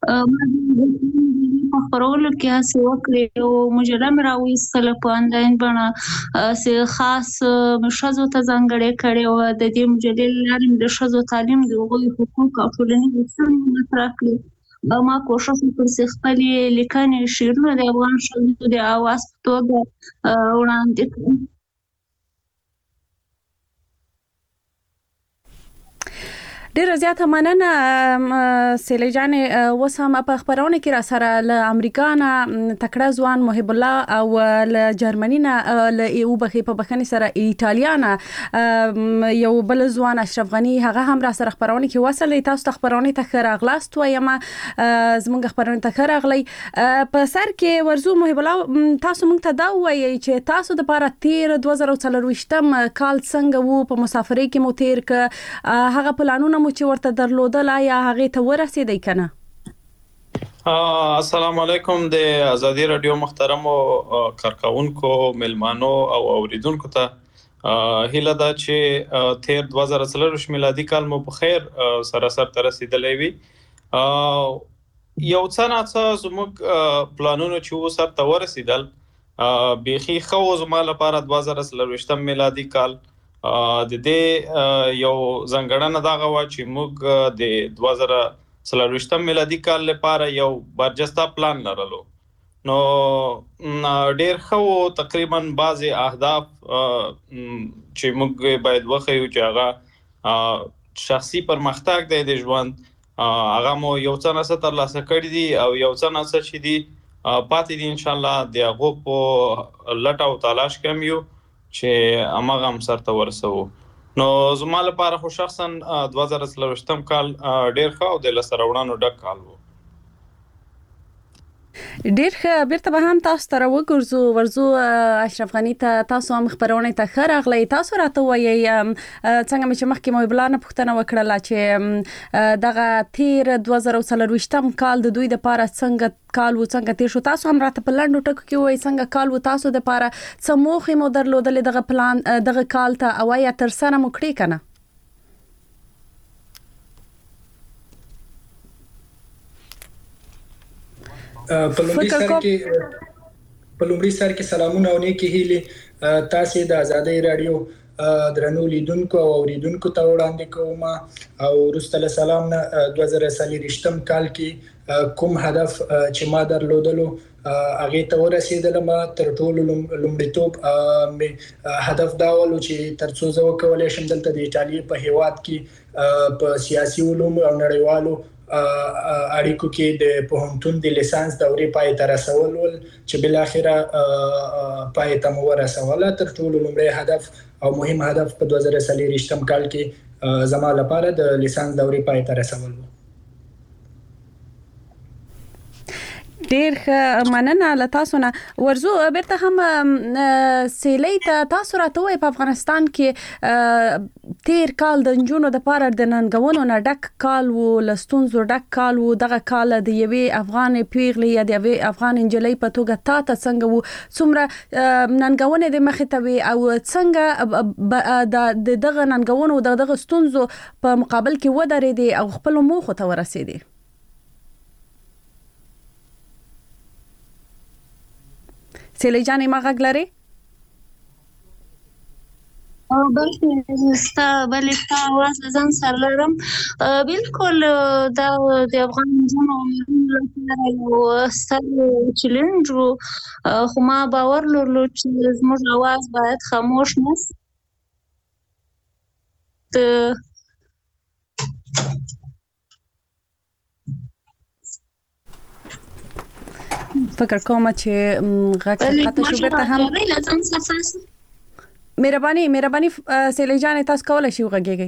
په خبرولو کې هڅه وکړې او مجله مې راویستله په آنلاین بڼه چې خاص ښځو ته ځانګړې کړې وه. د دې مجلې له لارې مې د ښځو تعلیم، د هغوی حقوق او ټولنیزې ستونزې مطرح کړې. ما کوښښ وکړ چې خپلې لیکنې، شعرونه د افغان ښځو د اواز په توګه وړاندې کړم. ډیره زیاته مننه سیلۍ جانې. اوس هم په خبرونه کې را سره له امریکا نه تکړه ځوان محب الله او له جرمني نه له ایو بخې په بخښنې سره ایټالیا نه یو بل ځوان اشرف غنی، هغه هم را سره خبرونه کې وصل. تاسو ته خبرونه ته ښه راغلاست وایم. زموږ خبرونه ته ښه راغلی. په سر کې ورزو محب الله، تاسو موږ ته دا وایي چې تاسو د لپاره تیر 2024 کال څنګه وو؟ په مسافرۍ کې مو تیر ک هغه پلانونه مو چې ورته درلودل یا هغه ته ورسېدی کنه؟ السلام علیکم. د ازادي رادیو محترمو کارکونکو، ملمانو او اوریدونکو ته هیله ده چې تیر 2024 میلادي کال مو په خیر سره سره رسیدلې وي. یو څه نه څه زموږ پلانونه چې و سره ته ورسیدل، بيخي خو زما لپاره 2024 میلادي کال د دې یو ځنګړنه دغه وا چې موږ د 2024 میلادي کال لپاره یو برجسته پلان لرلو. نو ډېر خو تقریبا بعضي اهداف چې موږ باید وخیو چې هغه شخصي پرمختګ دی د ژوند، هغه مو یو څه نه څه ترلاسه کړي دي او یو څه نه څه چې دي پاتې دي. ان شاء الله د هغو په لټه او تلاش کې یو چې امغه هم سرته ورسو. نو زما لپاره خو شخصا 2024 کال ډېر ښه او د لسره وړاندو ډک کال وو. ډیر ښه. بیرته به هم تاسو ته ورزو اشرف غنی ته تاسو هم خبرونه ته ښه راغلی. تاسو راته وایي څنګه چې مخکې مو بلانه پوښتنه وکړه چې دغه تیر 2024 کال د دوی د لپاره څنګه کال و، څنګه تیر شو. تاسو هم راته په لنډو ټکو کې وایي څنګه کال و تاسو د لپاره، څه موخې مو درلودلې دغه پلان دغه کال ته او یا تر سره مو کړی کنه؟ په لومړي سر کې سلامونه او نیکی هیلې تاسو د ازادي رادیو درنو لیدونکو او اوریدونکو ته وړاندې کوم. او وروسته له سلام نه 2023 کال کې کوم هدف چې ما درلودلو هغه ته ورسېدلم. تر ټولو لومړیتوب هدف دا ولو چې ترڅو زه وکولای شم دلته د ایټالیا په هیواد کې په سیاسي علوم او نړیوالو اړیکو کې د پوهنتون د لیسانس دورې پای ته رسول چې بل اخره پای ته مو ورسوله. تر ټولو لومړی هدف او مهم هدف په 2023 کال کې زما لپاره د لیسانس دورې پای ته رسول و. ډیر مننه له تاسو نه. ورزو بیرته هم سیلۍ ته تاسو راته وایي په افغانستان کې تیر کال د نجونو د لپاره د ننګونو نه ډک کال و، له ستونزو ډک کال و. دغه کال د یوې افغان پیغلې یا د یوې افغان نجلۍ په توګه تاسو څنګه و، څومره ننګونې د مخې ته وي او څنګه د دغه ننګونو او دغه ستونزو په مقابل کې ودرېدې او خپل موخو ته ورسېدې؟ سیلۍ جانې ما غږ لري؟ بلې ستا آواز ځان سره لرم. بالکل دا د افغان نجونو لپاره یو ستر چیلنج و، خو ما باور لرلو چې زموږ آواز باید خاموش نه شي. فکر کوم چې غږ قطع شو. بیرته هم مهرباني سیلۍ جانې تاسو کولای شئ وغږیږئ.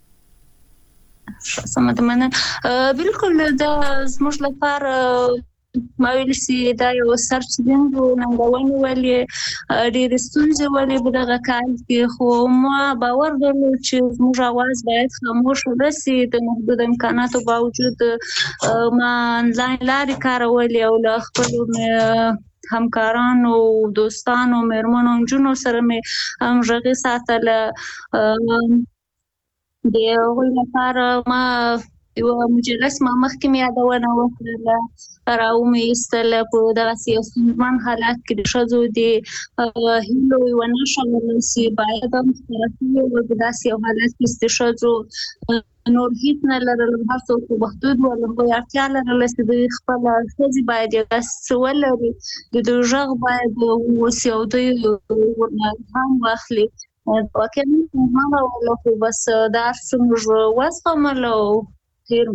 سمه مننه. بالکل دا زموږ لپاره ما ویل چې دا یو سر چیلنج و، ننګونې ولې ډېرې ستونزې ولې په دغه کال کې، خو ما باور درلود چې زموږ اواز باید خاموش نه شي. د محدود امکاناتو باوجود ما آنلاین لارې کارولې او له خپلو همکارانو، دوستانو، مېرمنو، نجونو سره مې همغږي ساتله. د هغوی لپاره ما یو مجلس ما مخکې مې یادونه وکړه راومې ایستل په دغه سیاسي حالات کې د ښځو د هیلو یو نښه ولرسي باید هم طرفي وداسې یو حالت کې د ښځو نور هیڅ نه لرل هر څوک په محدود ولري اړتیا لري چې د خپل ښځې باید یو څه ولري د دوی غږ باید اوسي او دوی هم واخلي واقعا ما ولا بس دار څومره وسملو ډیر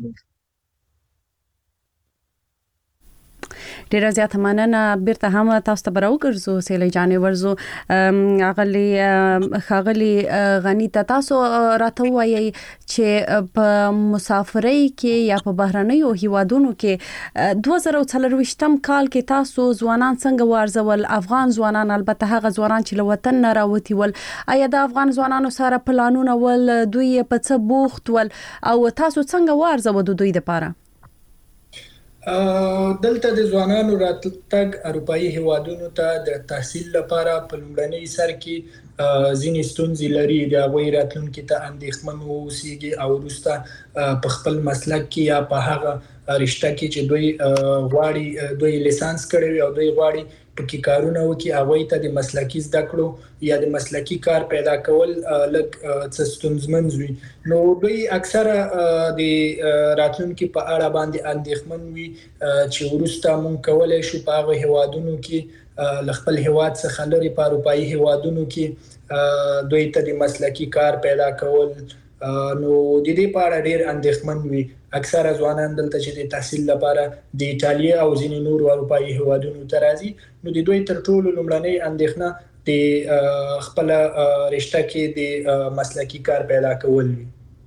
ډیره زیاته مننه بیرته هم تاسو ته براوګرځو سیلې جانې ورزو خاغلی غنی تاسو راته وایي چې په مسافرۍ کې یا په بهرنیو هیوادونو کې 2023م کال کې تاسو ځوانان څنګه وارزول افغان ځوانان البته هغه ځوانان چې له وطن نه راوتی ول ایا د افغان ځوانانو سره پلانونه ول دوی په څه بوخت ول او تاسو څنګه وارزو د دوی لپاره دلته د ځوانانو راتګ اروپאי هیوادونو ته د تحصیل لپاره په لومړنۍ سر کې ځینې ستونزې لري د هغوی راتلونکي ته اندېښمن اوسېږي او وروسته په خپل مسلک کې یا په هغه رشته کې چې دوی غواړي دوی لیسانس کړي او دوی غواړي پکې کارونه وکړي هغوی ته د مسلکي زده کړو یا د مسلکي کار پیدا کول لږ څه ستونزمن وي نو دوی اکثره د راتلونکي په اړه باندې اندېښمن وي چې وروسته مونږ کولای شو په هغه هیوادونو کې خپل هیواد څخه لري په اروپאי هیوادونو کې دوی ته د مسلکي کار پیدا کول نو د دې په اړه ډېر اندېښمن وي اکثره ځوانان دلته چې د تحصیل لپاره د ایتالیا او ځینې نور اروپאי هیوادونو ته راځي نو د دوی تر ټولو لومړنۍ اندېښنه د خپل رشته کې د مسلکي کار پیدا کول وي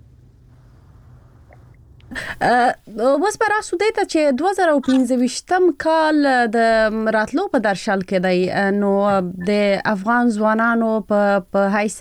اوس پر اسو دیته چې 2015م کال د راتلو په درشل کې دی نو د افغان ځوانانو په حیث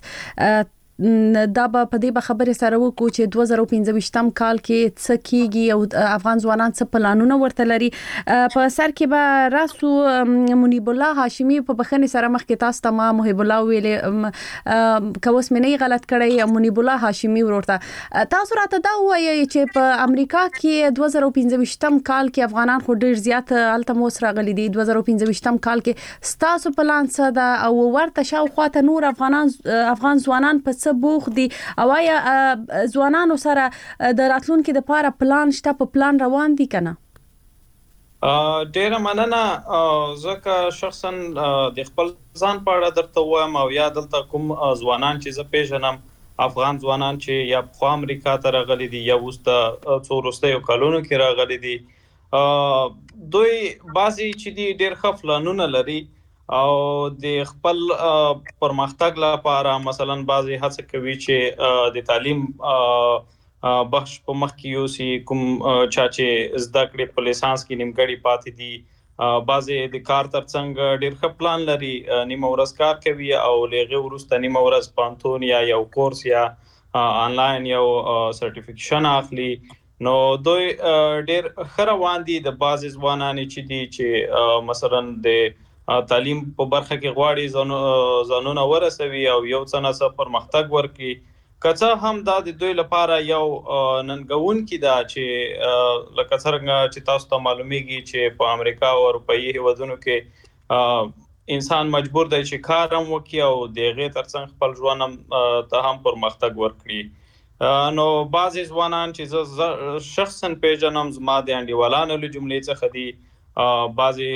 دا په دې خبره سره وکړو چې 2015م کال کې څه کیږي او افغان ځوانان څه پلانونه ورته لري په سر کې به راسو منیب الله هاشمی په بخښنې سره مخکې تاسو ته ما محب الله ویلې کوس مې نه غلط کړی منیب الله هاشمی ورته تاسو راته دا وایي چې په امریکا کې 2015م کال کې افغانان خو ډیر زیات التموس راغلي دي 2015م کال کې ستاسو پلان څه ده او ورته شاوخواته نور افغان ځوانان په بوخ دي او یا ځوانانو سره د راتلونکو د لپاره پلان شته په پلان روان دي کنه ډیره مننه زکه شخصا د خپل ځان په اړه درته وایم او یا دلته کوم ځوانان چې زه پیژنم افغان ځوانان چې یا په امریکا ته راغلي دي یا اوس د څورستیو کلونو کې راغلي دي دوی بعضي چې دي ډیر ښه پلانونه لري او د خپل پرمختګ لپاره مثلا بعضی هڅه کوي چې د تعلیم بخش په مخ کې یوسي کوم چې زده کړې په لیسانس کې نیمګړی پاتې دي بعضی د کار ترڅنګ ډیر ښه پلان لري نیمه ورځ کار کوي او لږه ورسته نیمه ورځ پانتون یا یو کورس یا آنلاین یو سرټیفیکیشن اخلي نو دوی ډیر ښه روان دي د بعضی ځوانان چې دي چې مثلا د تعلیم په برخه کې غواړي ځانونه ورسوي او یو څه نه پرمختګ ورکړي کڅه هم د دوی لپاره یو ننګون کې دا چې لکه څنګه چې تاسو ته معلومیږي چې په امریکا او اروپאי هیوادونو کې انسان مجبور دی چې کار هم وکړي او دغه ترڅنګ خپل ژوند ته هم پرمختګ ورکړي نو بعضی ځوانان چې زه شخصا پیژنم زما د انډیوالانو له جملې څخه دي بعضی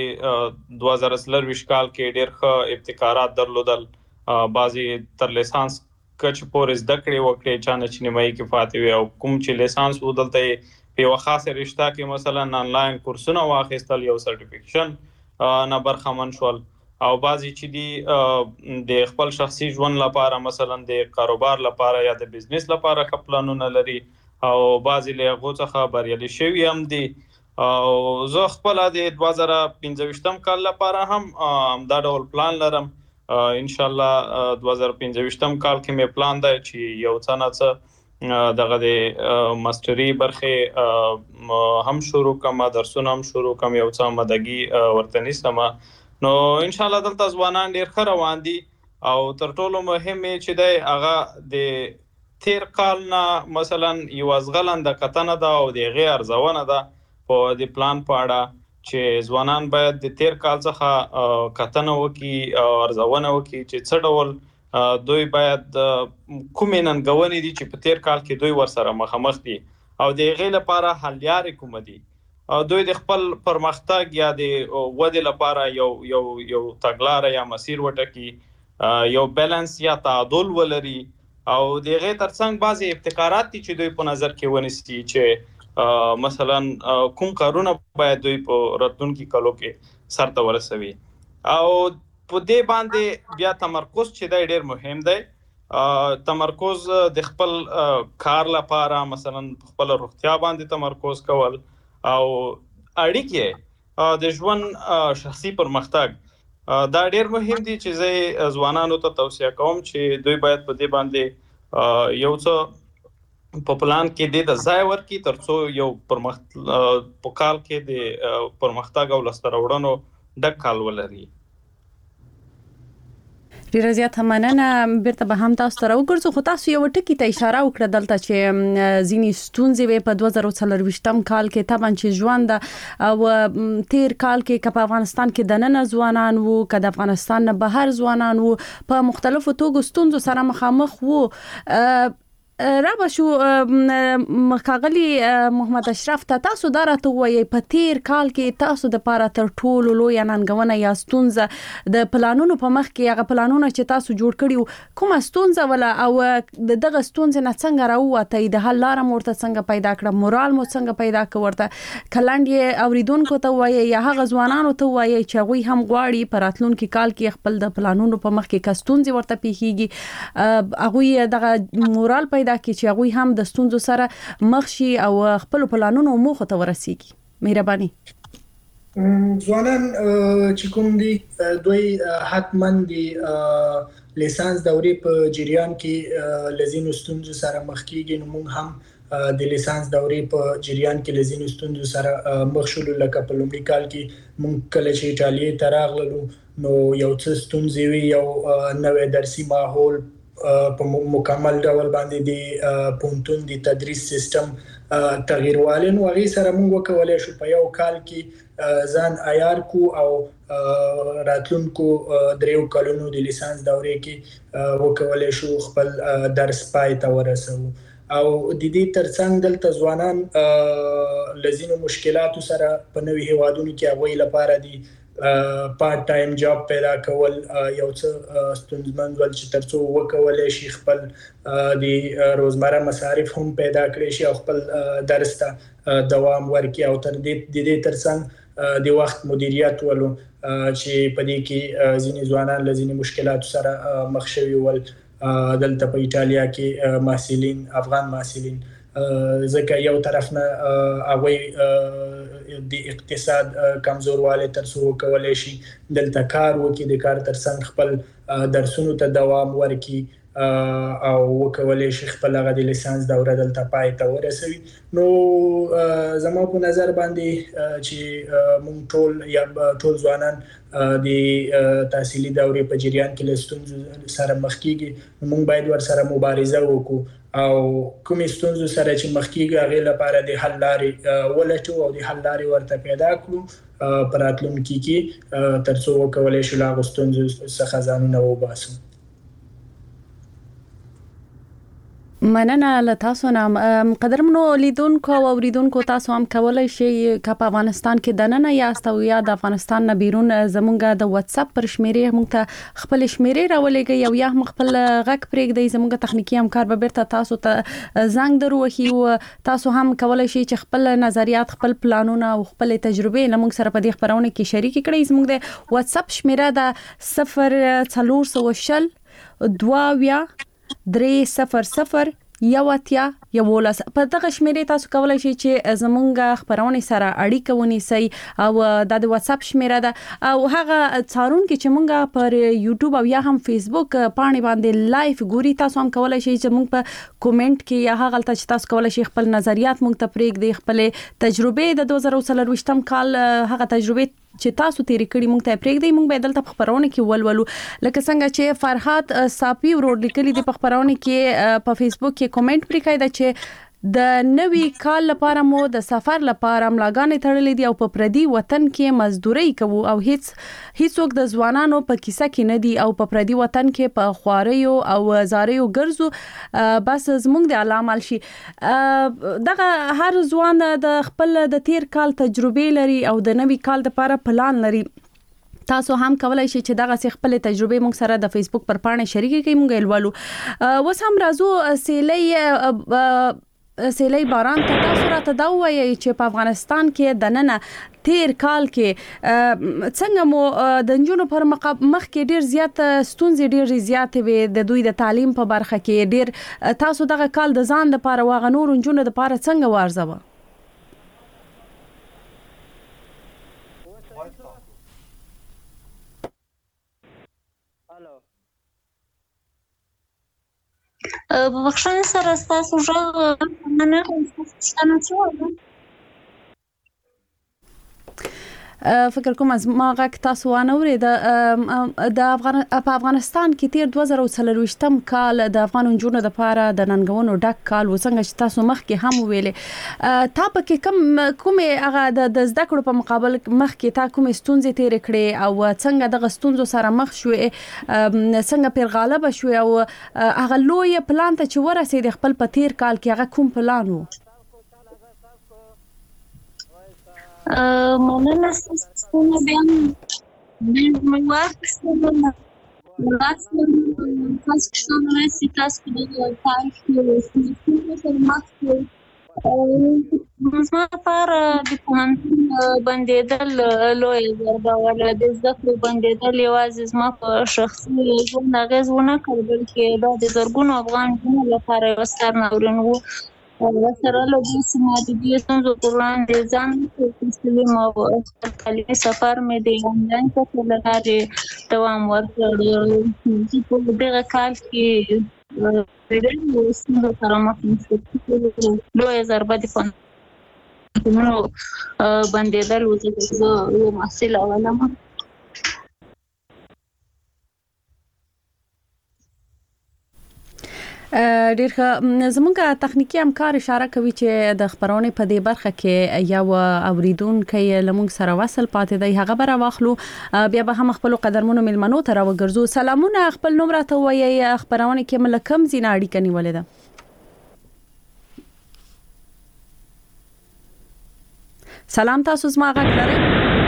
2023 کال کې ډېر ښه ابتکارات درلودل بعضی تر لیسانس کچ پورې زده کړې وکړې چې نه نیمایي کې فاتح وي او کوم چې لیسانس ودلته په یو خاصه رشته کې مثلا آنلاین کورسونه واخیستل یو سرټیفیکیشن نه برخمن شول او بعضی چې دي د خپل شخصي ژوند لپاره مثلا د کاروبار لپاره یا د بزنس لپاره خپلانونه لري او بعضی له غو څخه بریالي شوی هم دي او زه خپل د 2015م کال لپاره هم دا ډول پلان لرم ان شاء الله 2015م کال کې مې پلان دی چې یو څه نه څه دغه د ماستری برخه هم شروع کوم درسونه هم شروع کوم یو څه مدګي ورتنی سم نو ان شاء الله دلته ځوانان ډیر ښه روان دي او تر ټولو مهمه چې دی هغه د تیر کال نه مثلا یو ازغلند کتنه ده او د غیر ارزونه ده په د پلان په اړه چې ځوانان باید د تیر کال څخه کتنه وکړي او ارزونه وکړي چې څه ډول دوی باید کومې ننګونې دي چې په تیر کال کې دوی ورسره مخامخ دي او د غیر لپاره حل لارې کوم دي او دوی د خپل پرمختګ یا د ودې لپاره یو تګلارې یا مسیر وټاکي یو بیلانس یا تعادل ولري او د غیر ترڅنګ بعضي ابتکارات دي چې دوی په نظر کې ونیسي چې مثلا کوم کارونه باید دوی په راتلونکي کالو کې سرته ورسوي او په دې باندې بیا تمرکز چې دی ډېر مهم دی تمرکز د خپل کار لپاره مثلا خپل روغتیا باندې تمرکز کول او اړیکې د ژوند شخصي پرمختګ دا ډېر مهم دي چې زه ځوانانو ته توصیه کوم چې دوی باید په دې باندې یو څه په پلان کې د ځای ورکړي ترڅو یو په کال کې د پرمختګ او لاسته راوړنو ډک کال ولري. ډیره زیاته مننه. بیرته به هم تاسو ته راوګرځو خو تاسو یو ټکی ته اشاره وکړه دلته چې ځینی ستونزې په 2024 کال کې طبعا چې ژوند او تیر کال کې په افغانستان کې د نن ځوانان وو که د افغانستان نه بهر ځوانان وو په مختلفو توګو ستونزو سره مخامخ وو. رابه شو مخاغلی محمد اشرف تاسو دا راته وایي په تیر کال کې تاسو د پاره تر ټولو لوی ننګونه یا ستونزه د پلانونو په مخ کې هغه پلانونه چې تاسو جوړ کړیو کومه ستونزه ولا او دغه ستونزه نه څنګه راوته د حل لار مرته څنګه پیدا کړه مورال مو څنګه پیدا کړه کلاندې اوریدونکو ته وایي یا هغه ځوانانو ته وایي چې غوي هم غواړي په راتلونکي کال کې خپل د پلانونو په مخ کې کستونزه ورته پیخيږي هغه دغه مورال پیدا کی چې هغه هم د ستونزو سره مخ شي او خپل پلانونو موخه ته ورسیږي. مهرباني ځوانان چې کوم دي دوی حتما دي لیسانس دورې په جریان کې لزینو ستونزو سره مخ کیږي نو موږ هم د لیسانس دورې په جریان کې لزینو ستونزو سره مخ شول لکه په لومړي کال کې موږ کله چې ایټالیا ته راغلو نو یو څه ستونزې وي یو نوې درسي ماحول په مکمل ډول باندې د پونتون د تدریس سیستم تغییرواله نو هغه سره موږ وکولای شو په یو کال کې ځان عیار کو او راتلونکو دریو کلونو د لیسانس دورې کې وکولای شو خپل درس پای ته ورسو او د دې ترڅنګ دلته ځوانان لزینو مشکلاتو سره په نوي هوادونو کې هغوی لپاره دي پارت ټایم جاب پیدا کول یو څه ستونزمن ول چې ترڅو وکولای شي خپل د روزمره مصارف هم پیدا کړي شي او خپل درس ته دوام ورکړي او تر دې ترڅنګ د وخت مدیریت ولو چې په دې کې ځینې ځوانان لزینې مشکلاتو سره مخ شوي ول دلته په ایټالیا کې محصلین افغان محصلین ځکه یو طرف نه هغه د اقتصاد کمزورواله ترڅو کولای شي دلته کار وکړي د کار ترڅنګ خپل درسونو ته دوام ورکړي او وکولای شي خپل غو د لیسانس دوره دلته پای ته ورسوي. نو زموږ په نظر باندې چې مونږ ټول ځوانان د تحصیلي دورې په جریان کې لستون سره مخ کیږي مونږ باید ور سره مبارزه وکړو او کومې ستونزو سره چې مخ کیږي هغه لپاره د حل لارې ولټو او د حل لارې ورته پیدا کړو پر راتلونکي کې ترڅو وکولای شو لا ستونزو څخه ځانونه وباسو. مننه له تاسو نه قدرمنو لیدونکو او اوریدونکو تاسو هم کولای شئ که په افغانستان کې د نن یاست او یا د افغانستان نه بیرون زمونږ د واتس اپ پر شمیرې موږ ته خپل شمیرې راولېږئ او یا هم خپل غږ پرېږدئ زمونږ تخنیکی همکار به بیرته تاسو ته زنګ دروهي او تاسو هم کولای شئ چې خپل نظریات خپل پلانونه او خپل تجربې لمونږ سره په دې خبرونه کې شریک کړئ. زمونږ د واتس اپ شمیره د 0400 2 300 یواتیا یولس په دغه شمیرې تاسو کولای شئ چې زمونږ خبرونه سره اړیکه ونیسئ او د واتس اپ شمیره ده او هغه څارون کې چې مونږه پر یوټیوب او یا هم فیسبوک باندې باندې لایف ګوري تاسو هم کولای شئ چې مونږ په کومنټ کې یا هغه چې تاسو کولای شئ خپل نظریات مونږ ته پرېږدئ خپل تجربه د 2024 کال هغه تجربه چې تاسو تیرې کړې مونږ ته پرېږدئ، مونږ به دلته په خبرونه کې ولولو. لکه څنګه چې فرحات صافي ورور لیکلي دي په خبرونه کې په فیسبوک کې کومنټ پرې کړی دا چې د نوي کال لپاره مو د سفر لپاره ملاګانې تړلې دي او په پردي وطن کې مزدوري کوو او هیڅوک د ځوانانو په کیسه کې نه دي او په پردي وطن کې په خواریو او زاریو ګرځو، بس زموږ د علامه شي. دغه هر ځوان د خپل د تیر کال تجربه لري او د نوي کال لپاره پلان لري. تاسو هم کولای شئ چې دغه خپل تجربه موږ سره د فیسبوک پر پاڼه شریک کړئ، موږ یې ولولو. اوس هم راځو سیلۍ باران ته. تاسو راته دا وایئ چې په افغانستان کې د نن تیر کال کې څنګه مو د نجونو پر مخ کې ډیر زیات ستونزې ډیر زیات وي د دوی د تعلیم په برخه کې ډیر. تاسو دغه کال د ځان لپاره واغ نور نجونو لپاره څنګه وارزوه؟ بخښنه سره ستاسو غږ نه څنګه څه فکر کوم از ما غږ تاسو وانه اورید. په افغانستان کې تیر 2023 کال د افغان نجونو لپاره د ننګونو ډک کال وسنګ چې تاسو مخ کې هم ویلې. تا په کې کومه هغه د زده کړو په مقابل مخ کې تا کومه ستونزې تیر کړې او څنګه د ستونزو سره مخ شوې، څنګه پر غالب شوې او هغه لوی پلان ته چې ورسېد خپل په تیر کال کې هغه کوم پلان وو؟ مننه ستاسو بیان مې واخیستل. تاسو راسي تاسو د تاریخ سره مخ زما لپاره د پوهنتون بندېدل لویه ضربه وه. د زده کړو بندېدل یوازې زما په شخصي ژوند اغېز ونه کړ، بلکې دا د زرګونو افغان نجونو لپاره یوه ستر ناورین و. سره له دې چې ما د دې ستونزو پر وړاندې ځان تسلیم او تعلیمي سفر مې د آنلاین کورسونو له لارې دوام ورکړ. په دغه کال کې د ستونزو سره مخ شوم. لویه ضربه د پوهنتونونو بندېدل و، ځکه زه یو محصله ولم. ډیر ښه. زموږ تخنیکی همکار اشاره کوي چې د خبرونه په دې برخه کې یو اوریدونکو لمونږ سره وصل پاتې دی، هغه به راوخلو بیا به هم خپل قدرمنو ملمنو ته راوګرځو. سلامونه، خپل نوم راته وایي، خبرونه کې ملکم زینا اړیکه نیولې ده. سلام، تاسو زما غږ لرئ؟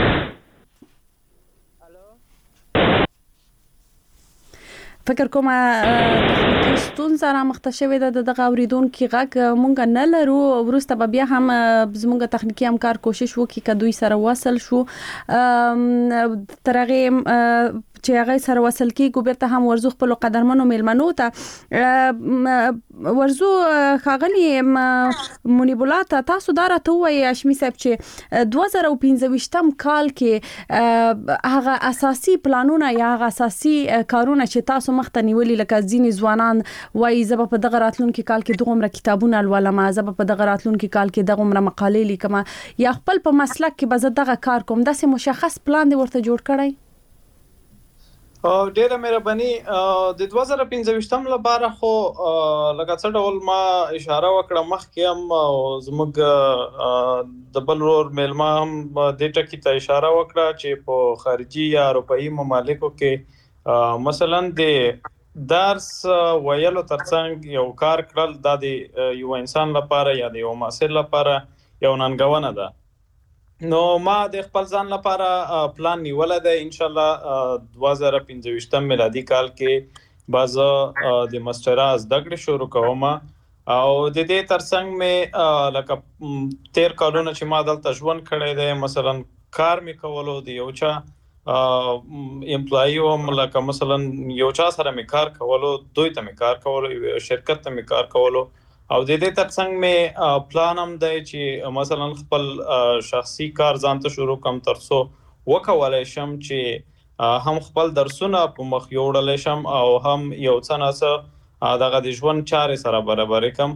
فکر کوم تخنیکی ستونزه را مخته شوې ده دغه اوریدونکو غږ مونږ نه لرو. وروسته به بیا هم زموږ تخنیکی همکار کوشش وکړي که دوی سره وصل شو. تر هغې چې هغه سره وصل کیږو بیرته هم ورزو خپل قدرمنو ملمنو ته ورزو. ښاغلي منیب الله ته تاسو دا راته ووایئ هاشمي صاحب چې 2015 کال کې هغه اساسي پلانونه یا هغه اساسي کارونه چې تاسو مخته نیولي، لکه ځینې ځوانان وایي زه به په دغه راتلونکي کال کې دغومره کتابونه لولم، زه به په دغه راتلونکي کال کې دغومره مقالې لیکم، یا خپل په مسلک کې به زه دغه کار کوم. داسې مشخص پلان دی ورته جوړ کړی؟ ډیره مهرباني. د 2015 لپاره خو لکه څه ډول ما اشاره وکړه مخکې هم او زموږ د بل ورور میلمه هم د ټکی ته اشاره وکړه چې په خارجي یا اروپایي ممالکو کې مثلا د درس ویلو ترڅنګ یو کار کړل دا د یو انسان لپاره یا د یو محصل لپاره یو ننګونه ده. نو ما د خپل ځان لپاره پلان نیولای دی ان شاء الله 2015 میلادي کال کې باز د ماستراز دغه شروع کوم او د دې ترڅنګ مې لکه تیر کالونه چې ما دلته ژوند کړی دی مثلا کار مې کولو دی یو چا امپلای او لکه مثلا یو چا سره مې کار کولو، دوی ته مې کار کولو، شرکت ته مې کار کولو او د دې ترڅنګ مې پلان هم دی چې مثلا خپل شخصي کار ځان ته شروع کوم ترڅو وکولای شم چې هم خپل درسونه په مخ یوړل شم او هم یو څه ناڅه دغه د ژوند چارې سره برابر کوم.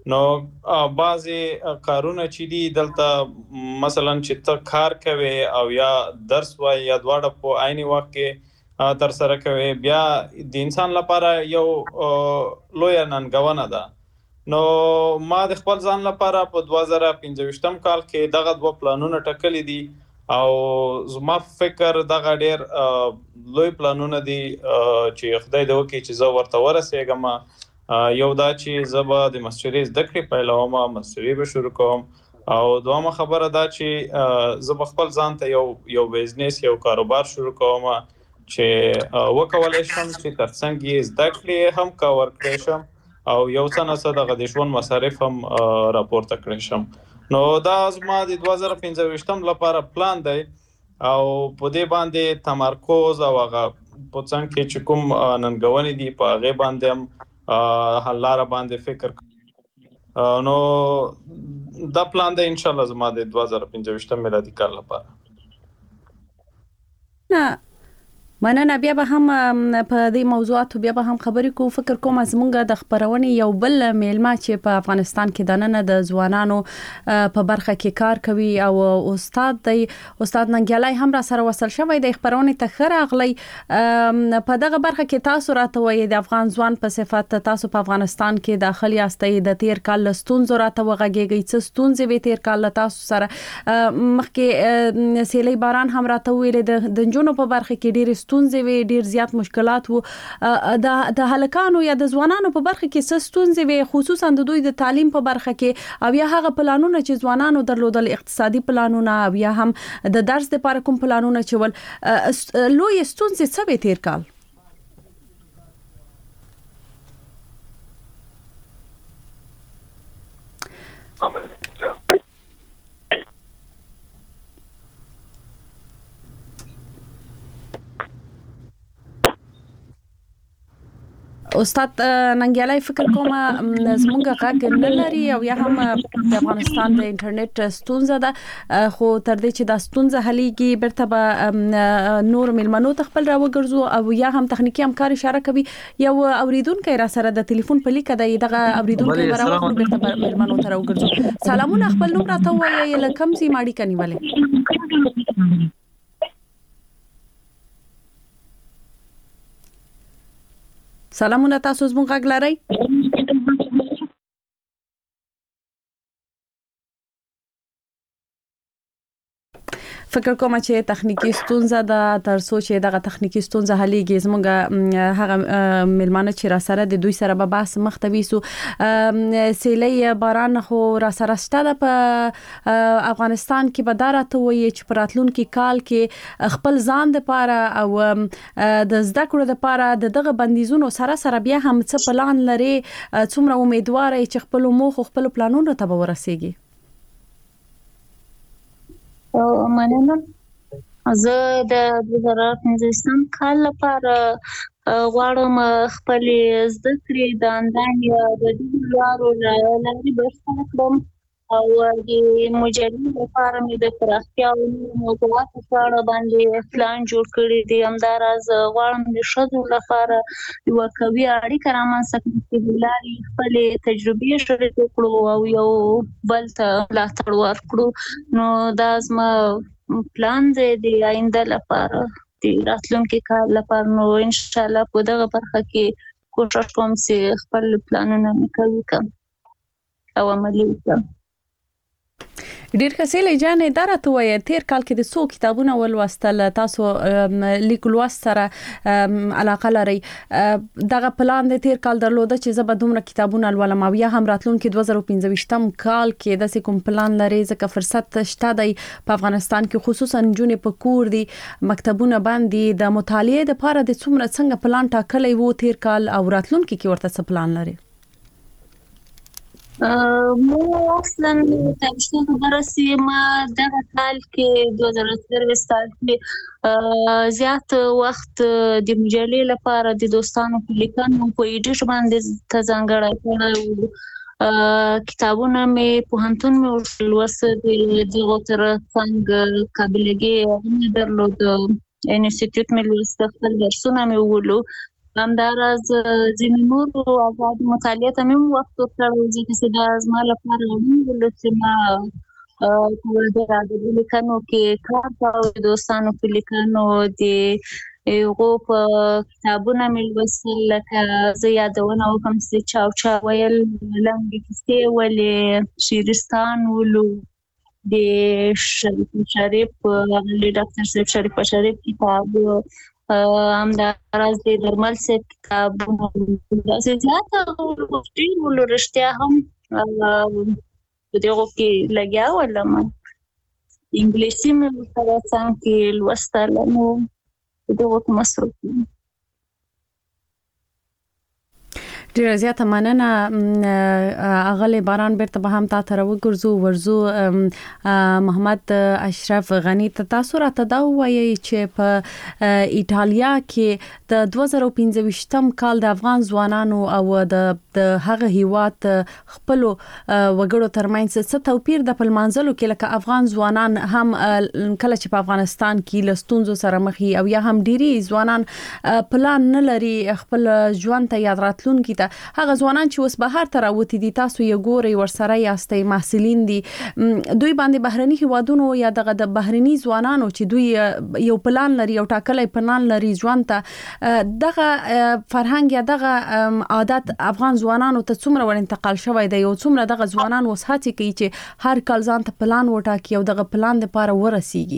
نو بعضی کارونه چې دي دلته مثلا چې ته کار کوي او یا درس وای یا دواړه په عیني وخت کې تر سره کوي بیا د انسان لپاره یو لوی ننګونه ده. نو ما د خپل ځان لپاره په 2015 کال کې دغه دوه پلانونه ټاکلي دي او زما فکر دغه ډیر لوی پلانونه دي چې خدای دې وکړي چې زه ورته ورسېږم. یو دا چې زه به د ماستري زده کړې پیلوم، ماستري به شروع کوم، او دومره خبره دا چې زه به خپل ځان ته یو بزنس یو کاروبار شروع کوم چې وکولای شم چې ترڅنګ یې زده کړې هم کاور کړی شم او یو څه نه څه دغه د ژوند مصارف هم راپورته کړی شم. نو دا زما د 2015 لپاره پلان دی او په دې باندې تمرکز او هغه په څنګ کې چې کوم ننګونې دي په هغه باندې هم حل لاره باندې فکر نو دا پلان دی ان شاء الله زما د 2015 میلادي کال لپاره. نه مننه. بیا به هم په دې موضوعاتو بیا به هم خبرې کوو. فکر کوم زمونږ د خبرونې یو بل میلمه چې په افغانستان کې د نن د ځوانانو په برخه کې کار کوي او استاد دی، استاد ننګیالي هم را سره وصل شوی دی. خبرونې ته ښه راغلی. په دغه برخه کې تاسو راته وایي د افغان ځوان په صفت تاسو په افغانستان کې داخلي یاستئ، د تیر کال ستونزو راته وغږیږئ، څه ستونزې وي تیر کال تاسو سره؟ مخکې سیلۍ باران هم راته ویلې د نجونو په برخه کې ډېر ستونزې وي، ډیر زیات مشکلات وو. د هلکانو یا د ځوانانو په برخه کې څه ستونزې وي، خصوصا د دوی د تعلیم په برخه کې، او یا هغه پلانونه چې ځوانانو درلودل، اقتصادي پلانونه او یا هم د درس لپاره کوم پلانونه چې ول، لوی ستونزې څه وي تیر کال؟ استاد ننګیالي فکر کوم زموږ غږ نه لري او یا هم د افغانستان د انټرنیټ ستونزه ده، خو تر دې چې دا ستونزه حلېږي بیرته به نور ملمنو تخپل راوګرځو او یا هم تخنیکی همکار اشاره کوي. یو اوریدونکو را سره د ټلیفون په لیک دی، دغه اوریدونکو راوړو بیرته به ملمنو ته راوګرځو. سلامونه، خپل نوم راته وایي، لکم سي ماړي کنيواله. سلامونه، تاسو زموږ غږ لرئ؟ فکر کوم چې تخنیکی ستونزه ده، تر څو چې دغه تخنیکی ستونزه حلېږي زموږ هغه ملمانه چې را سره د دوی سره به بحث مختوي سو. سیلۍ باران خو را سره شته په افغانستان کې، به دارته وایي چې په راتلونکي کال کې خپل ځان لپاره او د زده کړو لپاره دغه بندیزونو سره سره بیا هم څه پلان لري، څومره امیدوار چې خپل موخو خپل پلانونو ته به ورسیږي؟ مننه. زه د 2015 کال لپاره غواړم خپل زده کړې د آنلاین یا د ډیجیټل لارو لارې بشپړ کړم او د مجلې لپاره مې د پراختیا او موضوعاتو په اړه باندې پلان جوړ کړی دی. همداراز غواړم د ښځو لپاره یوه قوي اړیکه رامنځته کړم چې د لارې خپلې تجربې شریکې کړو او یو بل ته ملاتړ ورکړو. نو دا زما پلان دی د آینده لپاره، د راتلونکي کال لپاره. نو ان شاء الله په دغه برخه کې کوشش کوم چې خپل پلانونه مې قوي کړم او عملي کړم. ډیر کسیلې جانې درته وایي تیر کال کې د څو کتابونه ولوستل، تاسو لیک لوست سره علاقه لري، دغه پلان د تیر کال درلوده چې زه به دومره کتابونه ولولم او یا هم راتلونکي 2015 کال کې د کوم پلان لري؟ ځکه فرصت شته دی په افغانستان کې، خصوصا جنې په کور دي مکتبونه باندې د مطالعې لپاره د څنګه پلان ټاکلی وو تیر کال او راتلونکي کې ورته څه پلان لري؟ مو اصلا تاسو درسي ما دغه کال کې 2023 کال کې زیات وخت د مجلې لپاره د دوستانو په لیکنو په ایډیټ باندې ته ځانګړی کړی. کتابونه مې پوهنتون مې ولوست، دغه ترڅنګ قابلیتي درلود، انسټیټیوټ مې ولوست، خپل درسونه مې ولو همداراز ځینې نور آزاد مطالعه ته مې وخت ورکړی ځکه چې دا زما لپاره اړین دي چې ما په ادبي لیکنو کې کار کوم دوستانو په لیکنو د هغو په کتابونه مې لوستل لکه زه یادونه وکړم چې چا ویل لنډې کیسې ولې شیرستان ولو د شریف ډاکټر صاحب شریف شریف کتاب همداراز د درمل صاحب کتاب داسې زیاته ولو رښتیا هم په دغه کې لګیا ولم انګلیسي مې سره څنګه لوستل نو دغه مصروف ډیره زیاته مننه اغلی باران بیرته به هم تاسو ورزو محمد اشرف غنی تاسو راته دا وایي چې په ایتالیا کې د 2015م کال د افغان ځوانانو او د هغه هیواد خپل وګړو ترمنځ څه توپیر د پلمانځلو کې لکه افغان ځوانان هم کله چې په افغانستان کې لستونزو سره مخ او یا هم ډيري ځوانان پلان نه لري خپل ژوند ته یاد راتلونکي هغه ځوانان چې اوس بهر ته راوتی دي تاسو یې ګوري ورسره یاستئ محصلین دي دوی باندې بهرني هیوادونو یا د بهرني ځوانانو چې دوی یو پلان لري او ټاکلې پلان لري ژوند ته دغه فرهنګ یا دغه عادت افغان ځوانانو ته څومره ور انتقال شوی دی او څومره دغه ځوانان اوس هڅه کوي چې هر کال ځان ته پلان وټاکي او دغه پلان لپاره ورسیږي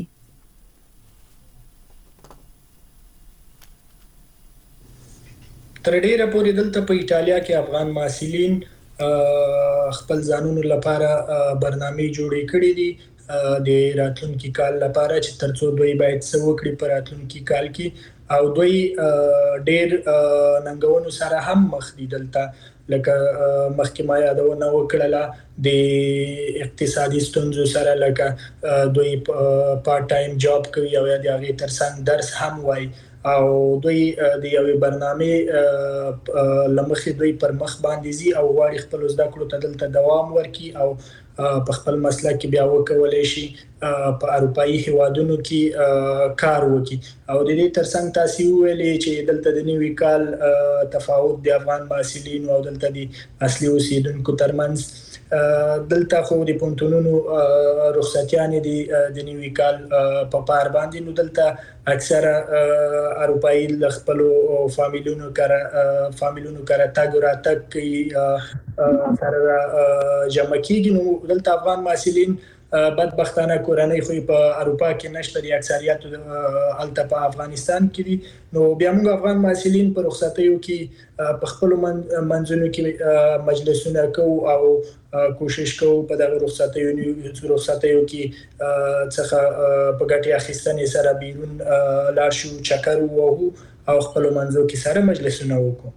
تر ډیره پورې دلته په ایتالیا کې افغان محصلین خپل ځانونو لپاره برنامه جوړې کړې دي د راتلونکي کال لپاره چې ترڅو دوی باید څه وکړي په راتلونکي کال کې او دوی ډیر ننګونو سره هم مخ دي دلته لکه مخکې ما یادونه وکړه د اقتصادي ستونزو سره لکه دوی پارت ټایم جاب کوي او یا د هغې ترڅنګ درس هم وایي او دوی د یوې برنامه لمخې دوی پر مخ باندې زی او غواړي خپل زده کړو ته دلته دوام ورکړي او په خپل مسلک کې بیا وکولای شي په اروپאי هیوادونو کې کار وکړي او د دې ترڅنګ تاسو ویلې چې دلته د نیوي کال تفاوت د افغان محصلین او دلته د اصلي اوسیدونکو ترمنځ دلته خو د پونتونونو رخصتیانې د نیوي کال په پار باندې نو دلته اکثره اروپאי خپل فامیلونو کړه تاګ را تک سره جمع کیږي نو دلته افغان محصلین بدبختانه کورنۍ خو په اروپا کې نشته د اکثریت الته په افغانستان کې دي نو بیا موږ افغان محصلین په رخصتیو کې په خپل منځونو کې مجلسونه کوو او کوشش کوو په دغه رخصتیو کې څخه په ګټه اخیستنې سره بیرون لاړ شو چکر وو او خپل منځو کې سره مجلسونه وکړو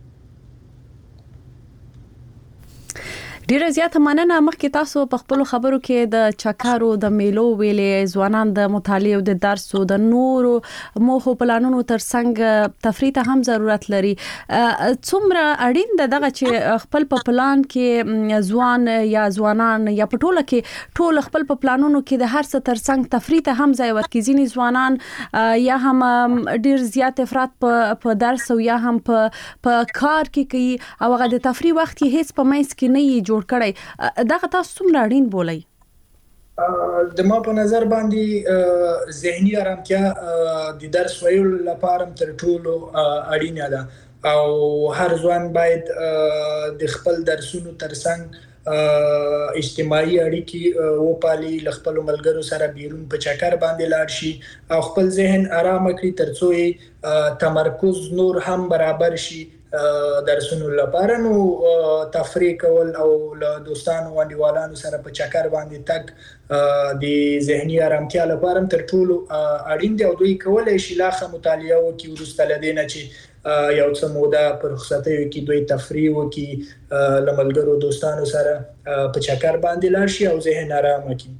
ډیره زیاته مننه مخکې تاسو په خپل خبرو کې د چکرو د میلو ویلې ځوانان د مطالعه او د درس او د نورو موخو پلانونو ترڅنګ تفریح ته هم ضرورت لري څومره اړین ده دغه چې خپل په پلان کې ځوان یا ځوانان یا په ټوله کې ټول خپل په پلانونو کې د هر څه ترڅنګ تفریح ته هم ځای ورکړي ځینې ځوانان یا هم ډیر زیات افراط په درس او یا هم په کار کې کوي او هغه د تفریح وخت کې هیڅ په مېس کې نه جوړ کړی دغه تاسو څومره اړین بولئ د ما په نظر باندې ذهني آرامتیا د درس ویلو لپاره تر ټولو اړینه ده او هر ځوان باید د خپل درسونو ترڅنګ اجتماعي اړیکې وپالي خپل ملګرو سره بیرون په چکر باندې لاړ شي او خپل ذهن آرام کړي ترڅو تمرکز نور هم برابر شي درسونو لپاره نو تفریح کول او له دوستانو او انډیوالانو سره په چکر باندې تک د ذهني آرامتیا لپاره تر ټولو اړین دی او دوی کولای شي لاخه مطالعه وکړي ورسته لدینه چې یو څه موده پر رخصتیو کې دوی تفریح وکړي له ملګرو دوستانو سره په چکر باندې لاړ شي او ذهن آرام کړي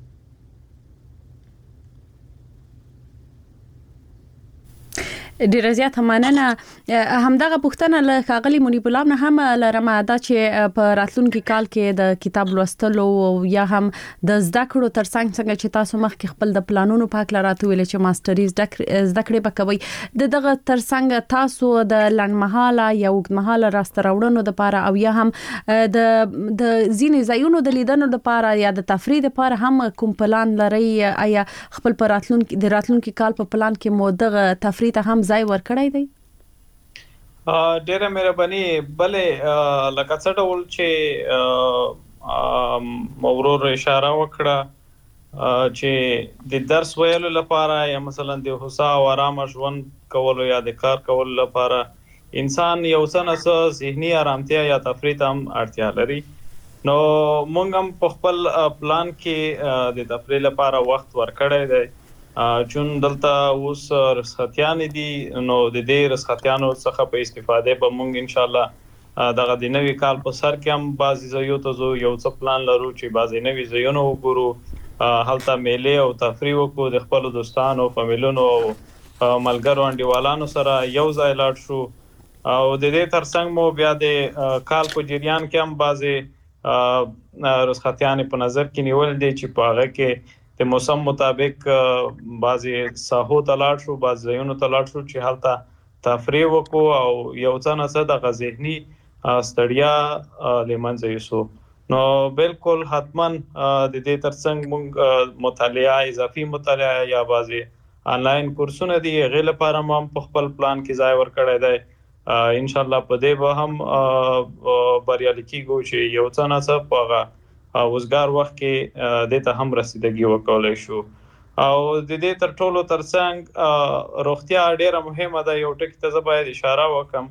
ډیره زیاته مننه. همدغه پوښتنه له ښاغلي منیب الله نه هم لرم دا چې په راتلونکي کال کې د کتاب لوستلو یا هم د زده کړو ترڅنګ څنګه چې تاسو مخکې خپل د پلانونو په اړه راته ویل چې ماستري زده کړې وکوي دغه ترڅنګ تاسو د لنډمهاله یا اوږدمهاله راسته راوړنو لپاره او یا هم د ځینې ځایونو د لیدنو لپاره یا د تفریح لپاره هم کوم پلان لري؟ آیا خپل په راتلونکي کال په پلان کې مو دغه تفریح ته هم ځای ورکړی دی؟ ډیره مهرباني. بلې لکه څه ډول چې مورور اشاره وکړه چې د درس ویلو لپاره یا مثلا د هوسا او آرام ژوند کولو یا د کار کولو لپاره انسان یو څه ذهني آرامتیا یا تفریح ته هم اړتیا لري. نو مونږ هم په خپل پلان کې د تفریح لپاره وخت ورکړی دی. چون دلته اوس رخصتیان دي نو د دې رخصتیانو څخه په استفاده به مونږ ان شاء الله دغه د نوي کال په سر کې هم بعضی ځایو ته یو څه پلان لرو چې بعضی نوي ځایونه وګورو، هلته میلې او تفریح وکړو، د خپل دوستانو فامیلونو او ملګرو انډیوالانو سره یو ځای لاړ شو. او د دې ترڅنګ مو بیا د کال په جریان کې هم بعضی رخصتیان په نظر کې نیول دي چې په هغه کې د موسم مطابق بعضی ساحو ته لاړ شو، بعضی ځایونو ته لاړ شو چې هلته تفریح وکړو او یو څه د ذهني ستړیا لمنځه یوسو. نو بالکل حتما د دې ترڅنګ موږ مطالعه، اضافي مطالعه یا بعضی آنلاین کورسونه دي غیر لپاره هم په خپل پلان کې ځای ورکړی دی. ان شاء الله په دې به هم بریالي کیږو چې یو څه په وزګار وخت کې د ته هم رسیدګي وکولای شو. او د دې تر ټولو ترڅنګ روغتیا ډیره مهمه ده. یو ټکی ته باید اشاره وکم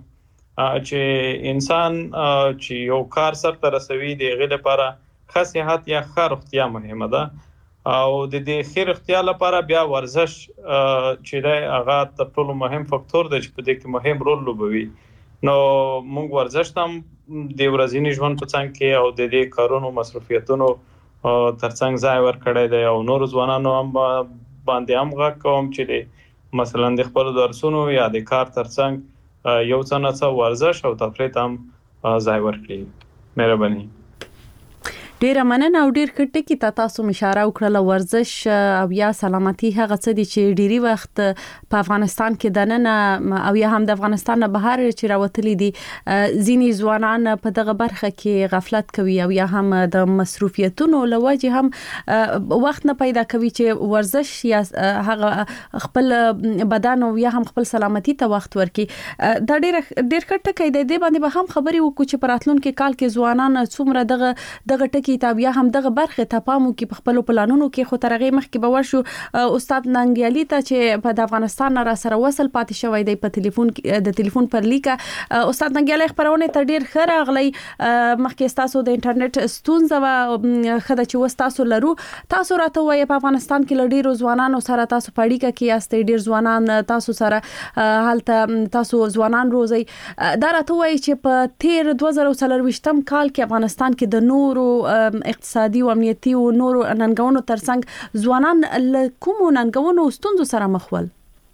چې انسان چې یو کار سره رسوي د غیر لپاره ښه صحت یا ښه روغتیا مهمه ده. او د دې ښه روغتیا لپاره بیا ورزش چې دی هغه تر ټولو مهم فاکتور دی چې په دې کې مهم رول لوبوي. نو موږ ورزش هم د ورځني ژوند په څنګ کې او د دې کارونو مصروفیتونو ترڅنګ ځای ورکړی دی. او نور ځوانانو هم باندې هم غږ کوم چې مثلا د خپل درسونو یا د کار ترڅنګ یو څه ورزش او تفریح هم ځای ورکړي. مهرباني. ډیره مننه. او ډیر ښه ټکی ته تاسو اشاره وکړه، ورزش او یا سلامتي هغه څه دي چې ډیری وخت په افغانستان کې دننه او یا هم د افغانستان نه بهر چې راوتلي دي ځینې ځوانان په دغه برخه کې غفلت کوي او یا هم د مصروفیتونو لوجه هم وخت نه پیدا کوي چې ورزش یا هغه خپل بدن او یا هم خپل سلامتي ته وخت ورکړي. دا ډیر ښه ټکی دی. د باندې به هم خبرې وکړو چې په راتلونکي کال کې ځوانان څومره دغه ټکی ته یا هم دغه برخه ته پام وکړي په خپل پلانونو کې. خو ترغه مخکې به ورشو استاد ننګیالي ته چې په افغانستان را سره وصل پاتې شوی دی په ټلیفون پر لیکه. استاد ننګیالي خبرونه ته ډیر ښه راغلی. مخکې تاسو د انټرنیټ ستونزه خدای چې وستاسو لرو، تاسو راته وایي په افغانستان کې لډیرو ځوانانو سره تاسو پړی کې یاستئ، ډیر ځوانان تاسو سره حالت تاسو ځوانان روزي. دا راته وایي چې په تیر 2023 کال کې افغانستان کې د نورو اقتصادي او امنیتي او نورو ننګونو ترڅنګ ځوانان له کومو ننګونو ستونزو سره مخ ول؟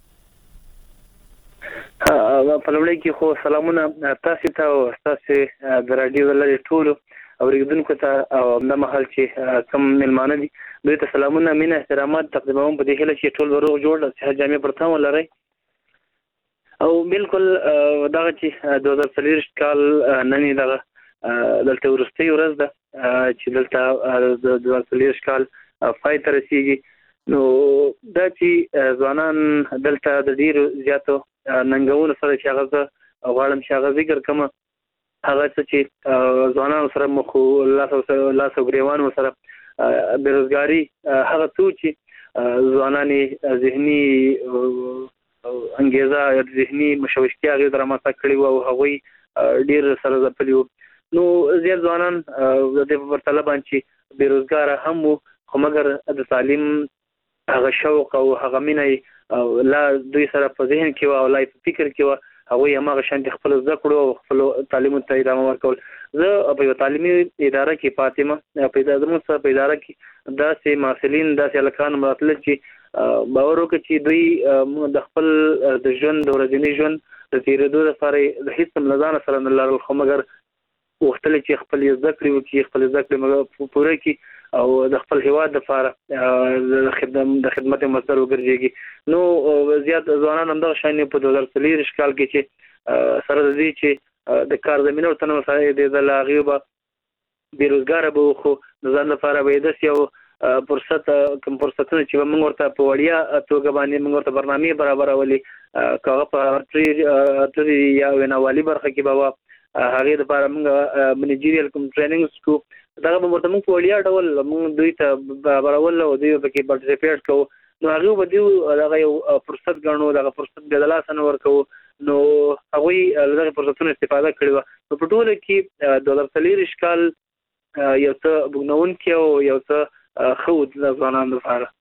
په لومړي کې خو سلامونه تاسو ته او تاسو د رادیو لري ټول اوریدونکو ته او د محل چې کوم ملمانه دي دوی ته سلامونه، مینه، احترامات تقدیموم په دې هله چې ټول ورو جوړ صحت جامع پرته ولري. او بالکل دغه چې 2023 کال نن دغه دلته ورستي ورځ ده چې دلته د 2023 کال پای ته رسیږي. نو دا چې ځوانان دلته د ډیرو زیاتو ننګونو سره چې هغه غواړم چې هغه ذکر کوم، هغه چې ځوانان سره مخ لاس او ګریوان سره بیروزګاری، هغه څه چې ځوانان ذهني انګیزه یا ذهني مشوشتیا غیر رامنځته کړي او هغوی ډیر سره ځپلي وو. نو زیات ځوانان د پرتله باندې بیروزګار هم وو، خو مګر د تعلیم هغه شوق او هغه مینه لا دوی سره په ذهن کې او لا په فکر کې هغه هغه شان خپل زده کړو او خپل تعلیم ته ادامه ورکول. زه په تعلیمي اداره کې فاطمه په اداره کې داسې محصلین داسې الکان مراتل چې باور وکړي چې دوی د خپل د ژوند د ورځني ژوند د تیرېدو لپاره د هیڅ ملزان سره نه لرل، خو مګر وختل چې خپل زده کړې وکړي، خپل زده کړې پوره کړي او د خپل هیواد لپاره د خدمت مصدر وګرځي. نو زیات ځوانان هم د شاینې په 2023 کال کې چې سره د دې چې د کار زمينه ورته نو سره د لاغيوبه بیروزګار به خو د ځان لپاره به د یو فرصت فرصتونه چې موږ ورته په وړیا توګه باندې موږ ورته برنامه برابرولې کاغه په تری یا ونوالي برخه کې به هغه د لپاره موږ منیجریال کوم ټریننګز کو دا به ورته موږ په وړیا ډول موږ دوی ته برابرول او دوی په کې پارټیسیپیټ کوو. نو هغه به دوی دا یو فرصت ګڼو، دا فرصت د لاسه نه ورکو. نو هغه دغه فرصتونو استفاده کړو. په ټوله کې 2023 کال یو څه بګنون کې او یو څه خود ځوانان لپاره.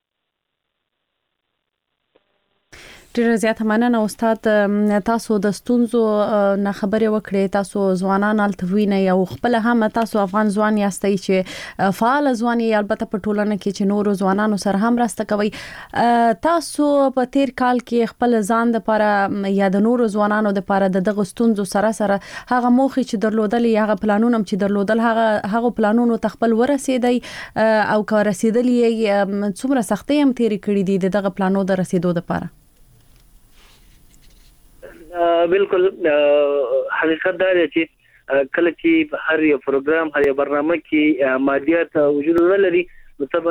ډیره زیاته مننه استاد. تاسو د ستونزو نه خبرې وکړې، تاسو ځوانان التوینه یو خپل هم تاسو افغان ځوان یاستئ چې فعال ځوان یې، البته په ټولنه کې چې نور ځوانانو سره هم راسته کوي. تاسو په تیر کال کې خپل ځان لپاره یا د نور ځوانانو لپاره دغه ستونزو سره هغه موخه چې درلودل یا هغه پلانونه چې درلودل هغه پلانونو تخپل ورسېدي او که رسیدلې څومره سختۍ هم تیر کړې دي دغه پلانو د رسیدو لپاره؟ بالکل حقیقت دا دی چې کله چې هر یو پروګرام هر یو برنامه کې مادیات وجود نه لري نو طبعا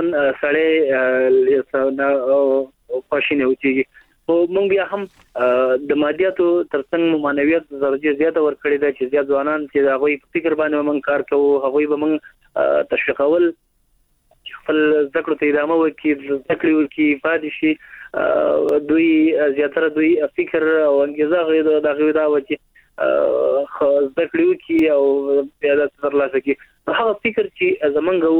سړی خوشینه وچیږي. خو موږ بیا هم د مادیاتو ترڅنګ معنویت درجه زیاته ورکړې ده چې زیات ځوانان چې هغه په فکر باندې موږ کار کوو، هغه به موږ تشویقول خپل ذکر ته ادامه ورکړي، ذکر ورکړي پاتې شي. دوی زیاتره دوی فکر او انګیزه غوډه د غوډه و چې ذکر وکړي او بیا د ترلاسه کړي. هغه فکر چې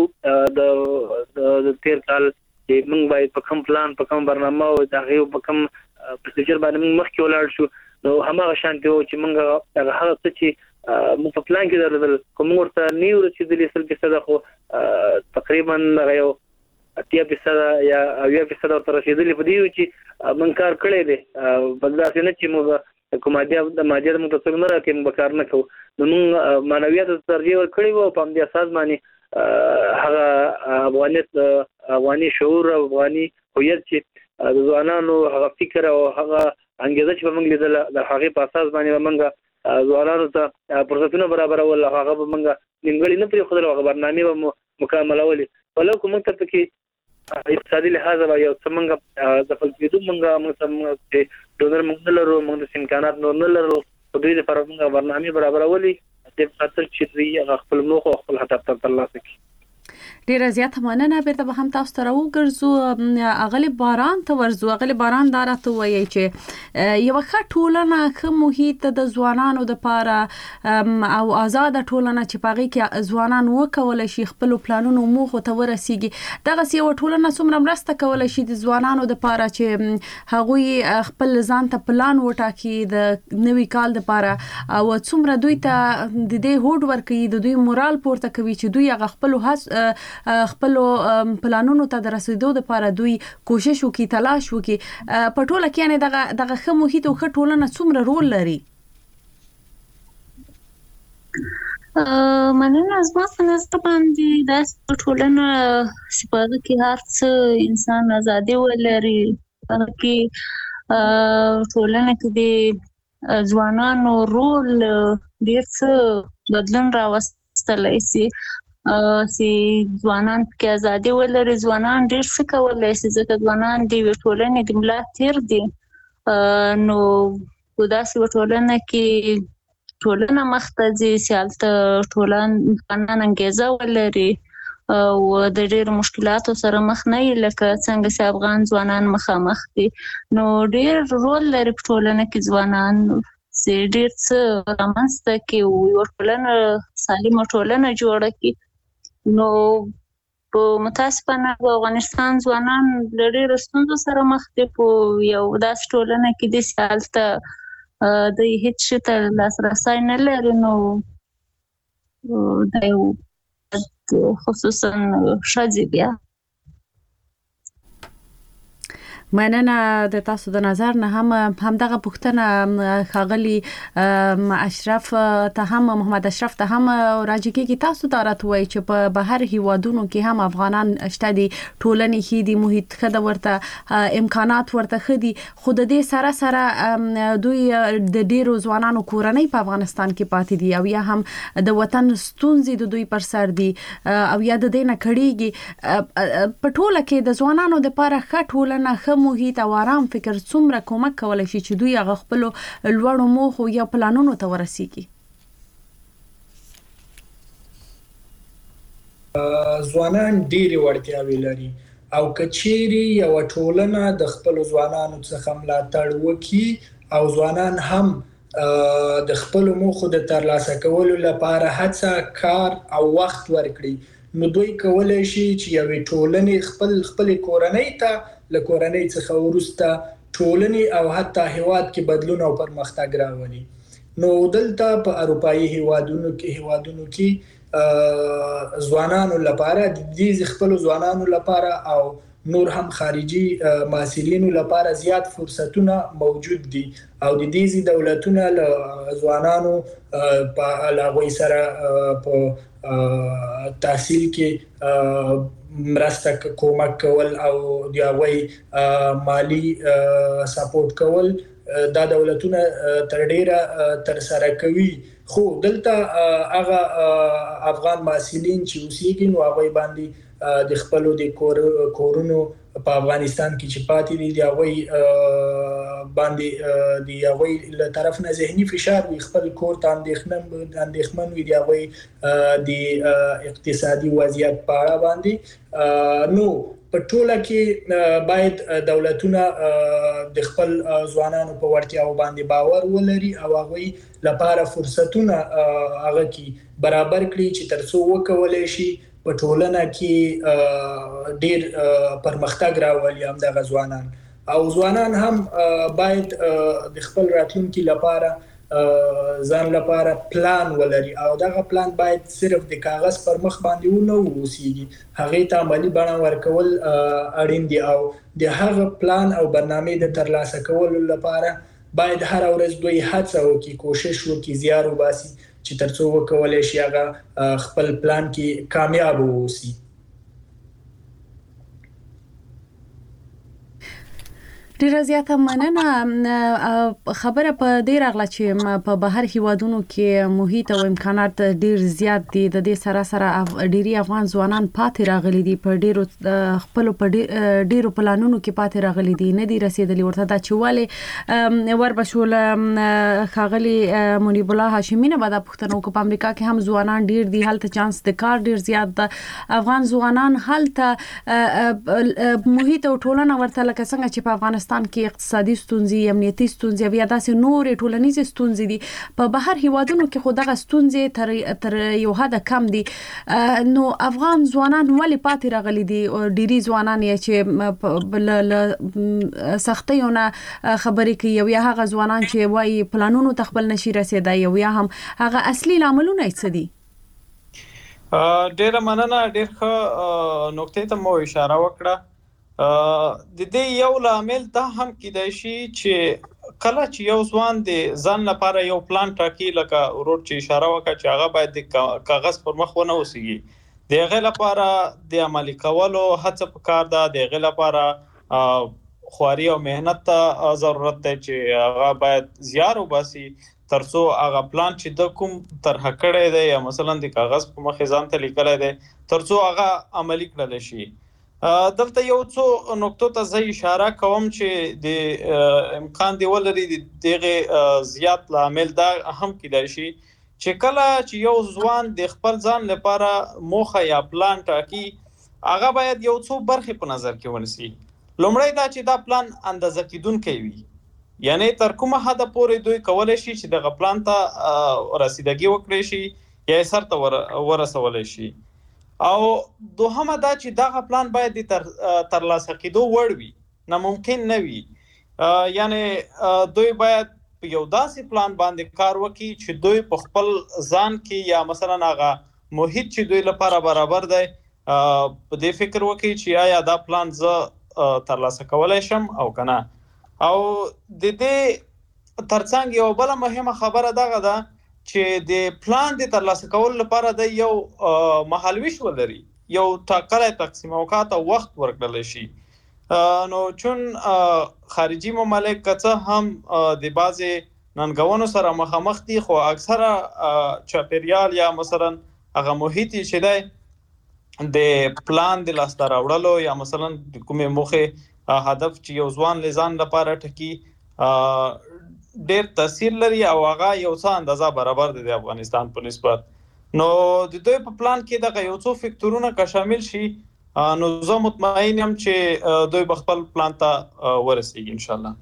زمونږ د تیر کال چې موږ باید په کوم پلان په کوم برنامه او د غو په کوم پروسیجر باندې موږ مخکې ولاړ شو، نو هغه شانتي و چې موږ هغه څه چې موږ په پلان کې درلودل کوم ورته نیو رسیدلې 100% خو تقریبا یو 80% یا 80% ورته رسیدلې په دی چې موږ کار کړی دی. بلداسې نه چې موږ کومه ماجر موږ څنګه نه راکې موږ کار نه کوو. نو موږ معنویات ترجیح ورکړی وو په دې اساس باندې هغه افغاني شعور او افغاني هویت چې د ځوانانو هغه فکر او هغه انګیزه چې موږ لیدل د هغه په اساس باندې موږ ځوانانو ته فرصتونه برابرول، هغه به موږ نیمګړی نه پرې خدای هغه برنامه به مکملولې. ولو کوم ته کې اقتصادي لحاظ یو څنګه د فلسفي موږ چې ډونر موږ لرو، موږ د امکانات نه لرو، په دوی لپاره موږ برنامه برابرولې د خاطر چې دوی خپل موخه او خپل هدف ته ترلاسه کړي. ډیره زیاته مننه. بیرته به هم تاسو ته راوګرځو. اغلی باران ته ورځو. اغلی باران دا راته وایي چې یو ښه ټولنه، ښه محیط د ځوانانو لپاره او آزاد ټولنه چې پاغي کې ځوانان وکولای شي خپل پلانونو موخو ته ورسیږي. دغه یو ټولنه څومره مرسته کولای شي د ځوانانو لپاره چې هغوی خپل ځان ته پلان وټاکي د نوي کال لپاره او څومره دوی ته د دې هوډ ورکړي، د دوی مورال پورته کوي چې دوی هغه خپل پلانونو ته د رسیدو لپاره دوی کوشش وکړي، تلاش وکړي. په ټوله کې یعنی دغه ښه محیط او ښه ټولنه څومره رول لري؟ مننه. زما په نظر باندې د ټولنه سپاره کې هر څه انسان ازادي ولري. کې ټولنه کې د ځوانانو رول ډیر څه بدلون راوستلی شي. سي ځوانان کې ازادي ولري، ځوانان ډیر څه کولای شي ځکه ځوانان د ټولنې د ملا تیر دي. نو په داسې ټولنه کې ټولنه مختزي سیالت ټولنه انګیزه ولري او د ډیر مشکلاتو سره مخ نه لکه څنګه چې افغان ځوانان مخامخ دي. نو ډیر رول لري په ټولنه کې ځوانان چې ډیر څه رامنځته کوي او یو ټولنه سالمه ټولنه جوړه کړي. نو په متاسفانه په افغانستان ځوانان ډېر ستونزو سره مخ دي. په یو داسې ټولنه کې د سیالت د هیڅ شي ته لاسرسی نه لري، نو د خصوصا ښځې بیا مننه د تاسو د نظر نه همدغه پوښتنه خاغلی اشرف ته هم محمد اشرف ته هم راځي کې تاسو ته راتوي چې په بهر هیوادونو کې هم افغانان شته دي، ټولنې هي دي، محیط خده ورته امکانات ورته خدي، خود دې سره سره دوی د ډیرو ځوانانو کورنۍ په افغانستان کې پاتې دي او یا هم د وطن ستونزې د دوی پر سر دي او یا د دې نه کړيږي. په ټوله کې د ځوانانو د لپاره ښه ټولنه محیط او آرام فکر څومره کومک کولای شي چې دوی هغه خپل لوړو موخو یا پلانونو ته ورسیږي؟ ځوانان ډېری وړتیاوې لري او کچيري یو ټولنه د خپل ځوانانو څخه ملاتړ وکړي او ځوانان هم د خپل موخو د ترلاسه کولو لپاره هڅه کار او وخت ورکړي، نو دوی کولای شي چې یو ټولنه خپل کورنۍ ته له کورنۍ څخه ورسته ټولنې او حتی هیواد کې بدلون او پرمختګ راولي. نو دلته په اروپאי هیوادونو کې ځوانانو لپاره د دې خپل ځوانانو لپاره او نور هم خارجي محصلینو لپاره زیات فرصتونه موجود دي او د دې دولتونه له ځوانانو په علاوه سره په تحصیل کې مرسته کومک کول او د هغوی مالی سپورټ کول دا دولتونه تر ډیره تر سره کوي. خو دلته هغه افغان محصلین چې اوسېږي نو هغوی باندې د خپل د کورونو په افغانستان کې چې پاتې دي د هغوی باندې د هغوی له طرف نه ذهني فشار وي، خپل کور ته اندېښمن وي د هغوی د اقتصادي وضعیت په اړه باندې. نو په ټوله کې باید دولتونه د خپل ځوانانو په وړتیاو باندې باور ولري او هغوی لپاره فرصتونه هغه کې برابر کړي چې ترڅو وکولای شي په ټولنه کې ډیر پرمختګ راولي. هم د ځوانان او ځوانان هم باید د خپل راتلونکي لپاره ځان لپاره پلان ولري او دغه پلان باید صرف د کاغذ پر مخ باندې ونه اوسېږي، هغه ته عملی بڼه ورکول اړین دي او د هغه پلان او برنامه د ترلاسه کولو لپاره باید هر ورځ دوی هڅه وکړي، کوشش وکړي، زیار وباسي چې ترڅو وکولای شي هغه خپل پلان کې کامیاب ووسی. ډیر زیاته مننه. خبره په ډیر اغلا چې په بهر هیوادونو کې محیط او امکانات ډیر زیات دي، د دې سره سره ډیری افغان ځوانان پاتې راغلي دي، په ډیرو خپل په ډیرو پلانونو کې پاتې راغلي دي، نه دي رسیدلي ورته دا چې والي وربشول خاغلی منیب الله هاشمی نه بعد پښتنو کو په امریکا کې هم ځوانان ډیر دي، هلته چانس د کار ډیر زیات ده. افغان ځوانان هلته محیط او ټولنه ورته لکه څنګه چې په افغانستان کې اقتصادي ستونزې، امنیتي ستونزې یا داسې نور ټولنیز ستونزې دي، په بهر هیوادونو کې خو دغه ستونزې تر یو حد کم دي. نو افغان ځوانان ولې پاتې راغلي دي؟ ډيري ځوانان یې چې سختیونه خبرې کوي او یا هغه ځوانان چې وایي پلانونو تخبل نشي رسیدای او یا هم هغه اصلي عاملونه څه دي؟ ډېر مننه، ډېر ښه نقطې ته مو اشاره وکړه. د دې یو لامل دا هم کېدای شي چې کله چې یو ځوان د ځان لپاره یو پلان ټاکي، لکه ورور چې اشاره وکړه چې هغه باید د کاغذ پر مخ ونه اوسېږي، د هغې لپاره د عملي کولو هڅه پکار ده، د هغې لپاره خواري او مهنت ته ضرورت دی چې هغه باید زیار وباسي ترڅو هغه پلان چې د کوم طرح کړی دی یا مثلا د کاغذ په مخ ځان ته لیکلی دی ترڅو هغه عملي کړل شي. دلته یو څو نقطو ته زه اشاره کوم چې د امکان دی ولري دغه زیات لامل دا هم کېدای شي چې کله چې یو ځوان د خپل ځان لپاره موخه یا پلان ټاکي، هغه باید یو څو برخې په نظر کې ونیسي. لومړی دا چې دا پلان اندازه کېدونکی وي، یعنی تر کومه حد پورې دوی کولای شي چې دغه پلان ته رسیدګي وکړي شي یا سر ته ورسولای شي. او دوهمه دا چې دغه پلان باید ترلاسه کېدو وړ وي، ناممکن نه وي. یعنی دوی باید یو داسې پلان باندې کار وکړي چې دوی په خپل ځان کې یا مثلا هغه محیط چې دوی لپاره برابر دی په دې فکر وکړي چې آیا دا پلان زه ترلاسه کولای شم او کنه. او د دې ترڅنګ یو بل مهمه خبره دغه ده چې د پلان د ترلاسه کولو لپاره د یو مهالویش ولري، یو ټاکلي تقسیم اوقات او وخت ورکړل شي. نو چون خارجي ممالک که هم د بعضې ننګونو سره مخامخ دي، خو اکثره چاپیریال یا مثلا هغه محیط چې دی د پلان د لاسته راوړلو یا مثلا د کومې موخې هدف چې یو ځوان لزان لپاره ټکی ډېر تاثیر لري او هغه یو څه اندازه برابر دی د افغانستان په نسبت. نو د دوی په پلان کې دغه یو څو فکتورونه که شامل شي نو زه مطمئن یم چې دوی به خپل پلان ته ورسیږي ان شاء الله.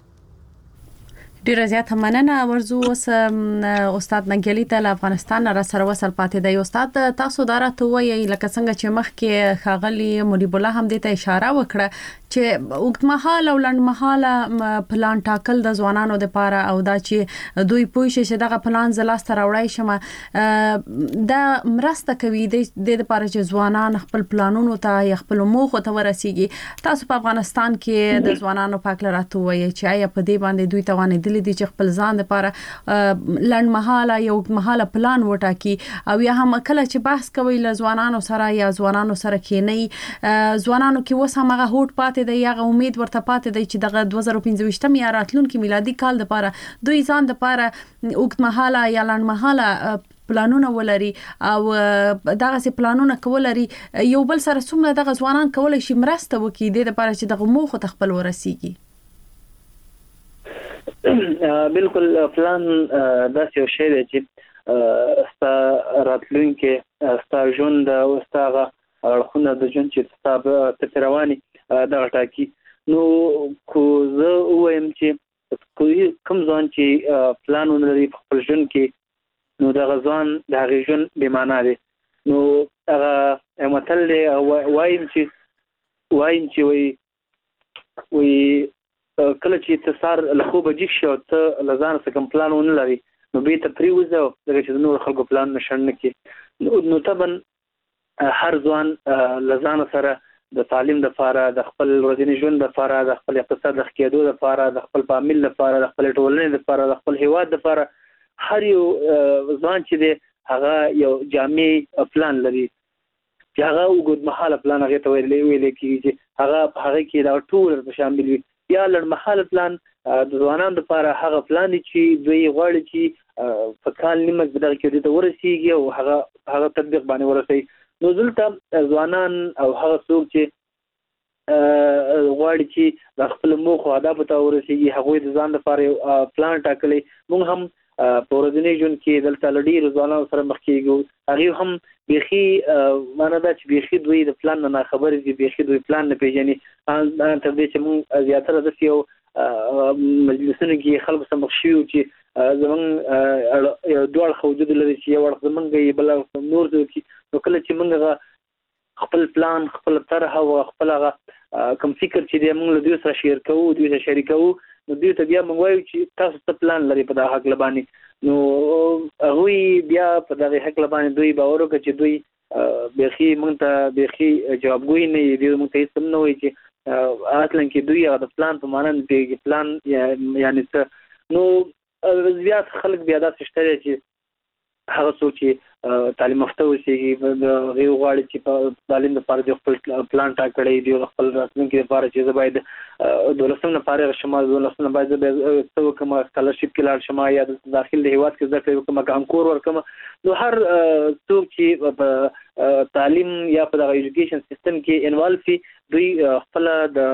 ډیره زیاته مننه. ورزو اوس استاد نګیلی ته افغانستان را سره وصل پاتې دی. استاد تاسو دا راته وایي لکه څنګه چې مخکې ښاغلي مجیب الله هم دې ته اشاره وکړه چې اوږدمهاله او لنډمهاله پلان ټاکل د ځوانانو لپاره او دا چې دوی پوه شي چې دغه پلان زلاسته راوړای شم دا مرسته کوي د لپاره چې ځوانان خپل پلانونو ته یا خپل موخو ته ورسیږي. تاسو په افغانستان کې د ځوانانو په اړه راته وایي چې آیا په دې باندې دوی توانیدل دي چې خپل ځان لپاره لنډمهاله یا اوږدمهاله پلان وټاکي او یا هم کله چې بحث کوي له ځوانانو سره یا ځوانانو سره کېني ځوانانو کې اوس هم هغه هوډ پاتې دی یا امید ورته پاتې دی چې دغه 2025 یا راتلونکي میلادي کال لپاره دوی ځان لپاره اوږدمهاله یا لنډمهاله پلانونه ولري او دغه سي پلانونه کولري یو بل سره څومره دغه ځوانان کولای شي مرسته وکړي د لپاره چې دغه موخه تخپل ورسیږي. بالکل پلان داسې یو شی دی چې ستا راتلونکي ستا ژوند او ستا اړخونه د ژوند چې ستا په رواني دغه ټاکي. نو خو زه وایم چې کوم ځوان چې پلان ولري په خپل ژوند کې نو دغه ځوان د هغې ژوند بې معنا دی. نو هغه متل دی وایم چې وایي کله چې ته سار له خوبه جګ شي او ته له ځان څخه کوم پلان ونه لري نو بیرته پرېوځه ځکه چې د نورو خلکو پلانونه شنډ نه کړي. نو طبعا هر ځوان له ځان سره د تعلیم لپاره، د خپل ورځني ژوند لپاره، د خپل اقتصاد د ښه کېدو لپاره، د خپل فامیل لپاره، د خپل ټولنې لپاره، د خپل هیواد لپاره هر یو ځوان چې دی هغه یو جامع پلان لري چې هغه اوږدمهاله پلان هغې ته ویل کېږي چې هغه په هغې کې دا ټول شامل وي. یا لنډمهاله پلان د ځوانانو لپاره هغه پلان دی چې دوی غواړي چې په کال نیمه کې دغه کې ته ورسیږي او هغه تطبیق باندې ورسوي. نو دلته ځوانان او هغه څوک چې غواړي چې د خپل موخو اهدافو ته ورسیږي هغوی د ځان لپاره یو پلان ټاکلی. موږ هم په ورځني ژوند کې دلته له ډېرو ځوانانو سره مخ کېږو، هغې هم بیخي معنا ده چې بیخي دوی د پلان نه ناخبرې دي، بیخي دوی پلان نه پېژني. تر دې چې موږ زیاتره داسې یو مجلسونو کې خلکو سره مخ شوي وو چې زموږ یو دوه اړخه وجود لري چې یو اړخ زموږ وي بل اړخ نور څوک وي. نو کله چې موږ هغه خپل پلان، خپل طرح او خپل هغه کوم فکر چې دی موږ له دوی سره شیر کوو، دوی سره شریکوو، نو دوی ته بیا موږ وایو چې تاسو څه پلان لري په دغه هکله باندې. نو هغوی بیا په دغه هکله باندې دوی باور وکړه چې دوی بیخي موږ ته بیخي جوابګوی نه وي، دوی موږ ته هېڅ هم نه وایي چې اصلا کې دوی هغه د پلان په معنا نه پوهېږي پلان یعنې څه. نو زیات خلک بیا داسې شته دی چې هغه څوک چې تعلیم یافته اوسېږي هغوی غواړي چې په تعلیم لپاره دوی خپل پلان ټاکلی، دوی خپل راتلونکي لپاره چې زه باید 12 نه فارغ شم، 12 نه باید زه څه وکړم، سکالرشپ کې لاړ شم یا د داخل د هېواد کې زده کړې وکړم، کانکور ورکړم. نو هر څوک چې په تعلیم یا په دغه ایجوکیشن سیستم کې انوالو شي دوی خپله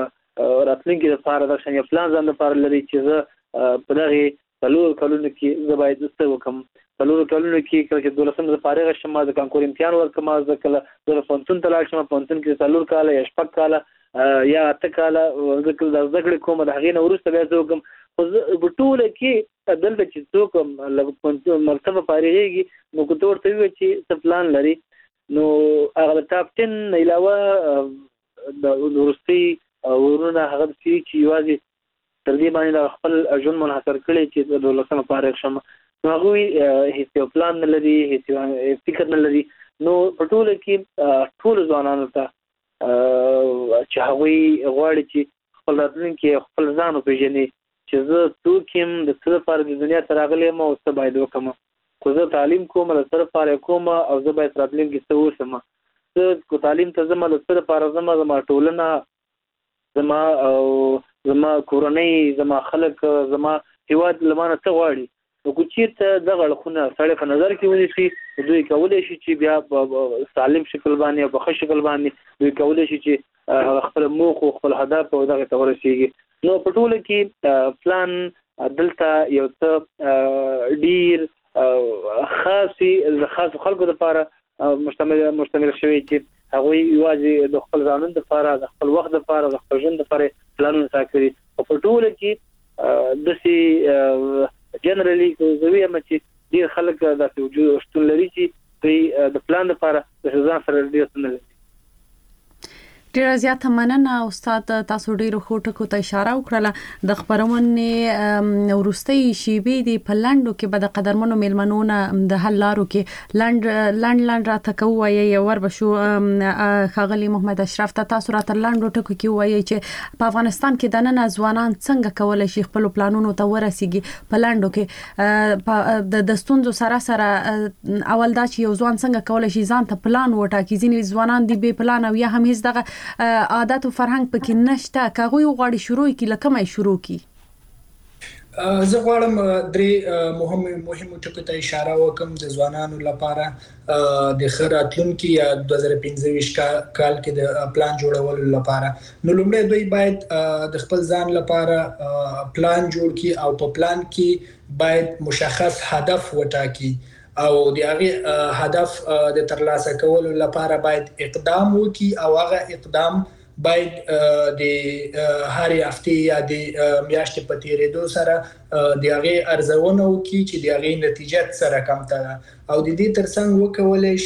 د راتلونکي لپاره دغه شان یو پلان ځان لپاره لري چې زه په دغې 4 کلونو کې زه باید څه وکړم. 4 کلونو کې کله چې 12 زه فارغ شم، د کانکور امتحان ورکړم، زه کله زه پوهنتون ته لاړ شم، پوهنتون کې 4 کاله یا 6 کاله یا 8 کاله زه کله زده کړې کوم، د هغې نه وروسته بیا زه وکړم. خو زه په ټوله کې دلته چې څوک له مکتبه فارغېږي نو که ته ورته ووایې چې څه پلان لري نو هغه د ټاپ 10 نه علاوه د وروستي ورونه هغه چې یوازې تر دې باندې خپل ژوند منحصر کړي چې د 12 فارغ شم. هغه هیڅ پلان نه لري، هیڅ فکر نه لري. نو په ټول کې ټول ځوانانو ته چې هغه غواړي چې خپل راتلونکي خپل ځان وپېژني چې زه څوک یم، د څه لپاره د دنیا ته راغلی یم او څه باید وکړم. خو زه تعلیم کوم، د څه لپاره کوم او زه باید راتلونکي څه اوسم. زه تعلیم ته ځم، د څه لپاره ځم، زما ټولنه، زما کورنۍ، زما خلک، زما هیواد له مانه څه غواړي. نو که چېرته دغه اړخونه سړی په نظر کې ونیسي، دوی کولی شي چې بیا په سالم شکل باندې او په ښه شکل باندې دوی کولی شي چې خپل موخو، خپل هدف او دغه ته ورسېږي. نو په ټوله کې پلان دلته یو څه ډیر خاص خلکو لپاره مشتمل شوی چې هغوی یوازې د خپل ځانونو لپاره، د خپل وخت لپاره، د خپل ژوند لپاره پلانونه ساکړي. او په ټوله کې داسې جنرالي زه وایم چې ډېر خلک داسې وجود شتون لري چې دوی د پلان لپاره د ځان سره ډېر څه نه لري. ډیره زیاته مننه استاد، تاسو ډیرو ښو ټکو ته اشاره وکړه. د خبرونې وروستۍ شیبې دي په لنډو کې به د قدرمنو میلمنو نه د حل لارو کې لنډ راته کوي یو ور بشو. ښاغلي محمد اشرف ته تاسو راته لنډو ټکو کې وایي چې په افغانستان کې د نن ځوانان څنګه کولای شي خپل پلانونو ته ورسیږي. په لنډو کې د ستونزو سره اول دا چې یو ځوان څنګه کولای شي ځان ته پلان وټاکي. ځینې ځوانان دي بې پلان او یا هم هیڅ دغه عادت او فرهنګ پکې نشته. کاغوی غواړي شروع کی لکه مې شروع کی. زه غواړم درې مهمو ټکو ته اشاره وکم د ځوانانو لپاره د ښه راتلونکي یا 2025 کال کې د پلان جوړولو لپاره. نو لومړی دوی باید د خپل ځان لپاره پلان جوړ کړي او په پلان کې باید مشخص هدف وټاکي او د هغه هدف د ترلاسه کولو لپاره باید اقدام وکړي او هغه اقدام باید د هر هفته یا د میاشتې په تیریدو سره د هغه ارزونه وکړي چې د هغه نتیجه سره کم ده او د دې ترڅنګ وکولای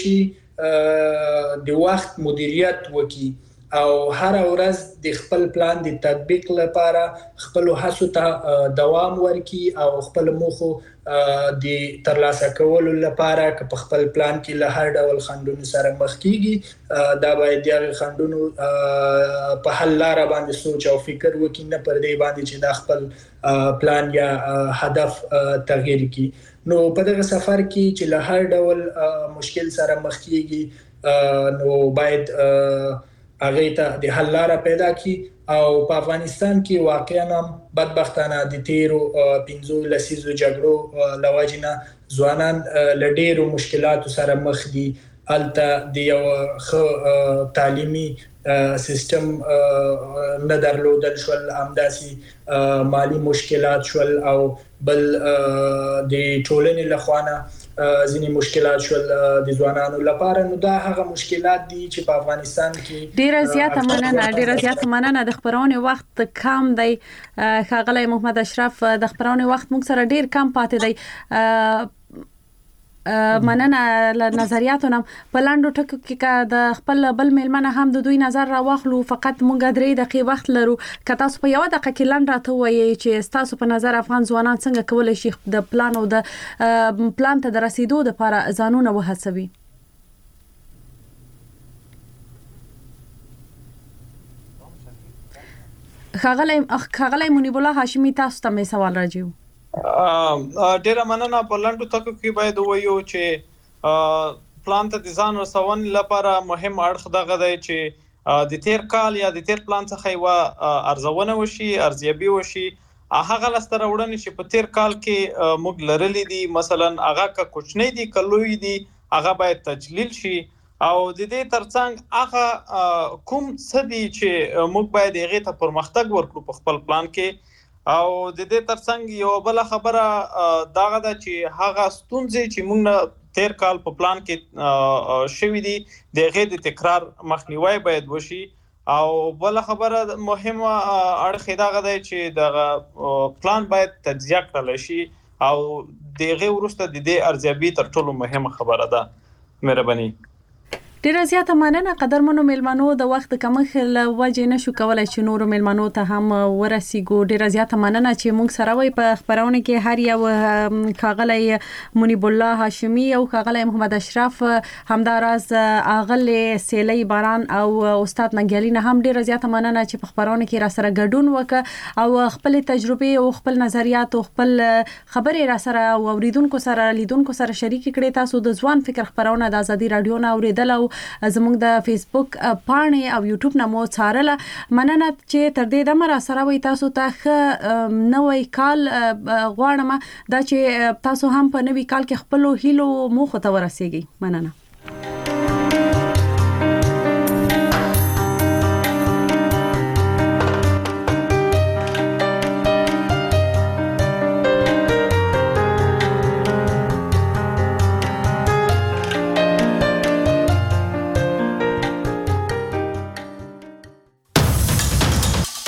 شي د وخت مدیریت وکړي او هر ورځ د خپل پلان د تطبیق لپاره خپل هڅو ته دوام ورکړي او خپل موخو د ترلاسه کولو لپاره که په خپل پلان کې له هر ډول خنډونو سره مخ کیږي دا باید د خنډونو په حل لاره باندې سوچ او فکر وکړي، نه پر دې باندې چې د خپل پلان یا هدف تغییر کړي. نو په دغه سفر کې چې له هر ډول مشکل سره مخ کیږي نو باید هغه ته د حل لاره پیدا کی. او په افغانستان کې واقعا بدبختانه د تیرو 15 لسیزو جګړو لواجنه ځوانان لډیرو مشکلاتو سره مخ دي. الته د یو ښه تعلیمي سیستم نه درلودل شول، همداسي مالی مشکلات شول او بل د ټولنې لخوانه ځینې مشکلات شول د ځوانانو لپاره. نو دا هغه مشکلات دي چې په افغانستان کې ډیره زیاته مننه. د خبرونې وخت کم دی. ښاغلی محمد اشرف، د خبرونې وخت موږ سره ډیر کم پاتې دی. مننه له نظریاتونو. په لاندو ټکو کې د خپل بل میلمنه هم د دوی نظر را واخلو. فقط موږ 3 دقیقې وخت لرو. که تاسو په یو دقیقه کې لاند راته وایي چې تاسو په نظر افغان ځوانان څنګه کولای شي د پلان او د پلان ته د رسیدو لپاره ځانونه وهڅوي. ښاغلی منیب الله هاشمي، تاسو ته مې سوال راځي. ډیره مننه. په لاندو ټکو کې باید وایو چې پلان ته د ځان رسونې لپاره مهم اړخ دغه دی چې د تیر کال یا د تیر پلان څخه یو ارزونه وشي، ارزیابي وشي. هغه لسته راوړنې چې په تیر کال کې موږ لرلې دي، مثلا هغه که کوچنی دي که لوی دي، هغه باید تجلیل شي. او د دې ترڅنګ هغه کوم څه دي چې موږ باید هغه ته پرمختګ ورکړو په خپل پلان کې. او د دې ترڅنګ یو بل خبره داغه ده چې هغه ستونزې چې موږ تیر کال په پلان کې شوې دي د هغې د تکرار مخنیوی باید وشي. او بل خبره مهمه اړخ داغه دی چې د پلان باید تجزیه کړل شي او د هغې وروسته د دې ارزیابي تر ټولو مهمه خبره ده. مهرباني. ډیره زیاته مننه قدرمنو میلمنو د وخت کمښت له وجې نشو کولای چې نورو میلمنو ته هم ورسیږو. ډیره زیاته مننه چې موږ سره وي په خبرونه کې هر یو ښاغلی منیب الله هاشمي او ښاغلی محمد اشرف، همداراز اغلی سیلی باران او استاد ننګیالي نه هم ډیره زیاته مننه چې په خبرونه کې را سره ګډون وکړه او خپل تجربه او خپل نظریات او خپل خبرې را سره اوریدونکو سره لیدونکو سره شریک کړي. تاسو د ځوان فکر خبرونه د ازادي رادیو نه اوریدل او زموږ د فیسبوک پاڼې او یوټیوب نه مو څارله. مننه چې تر دې دمه را سره وي. تاسو ته نوې کال غواړم دا چې تاسو هم په نوې کال کې خپل هیلو موخو ته ورسیږئ. مننه.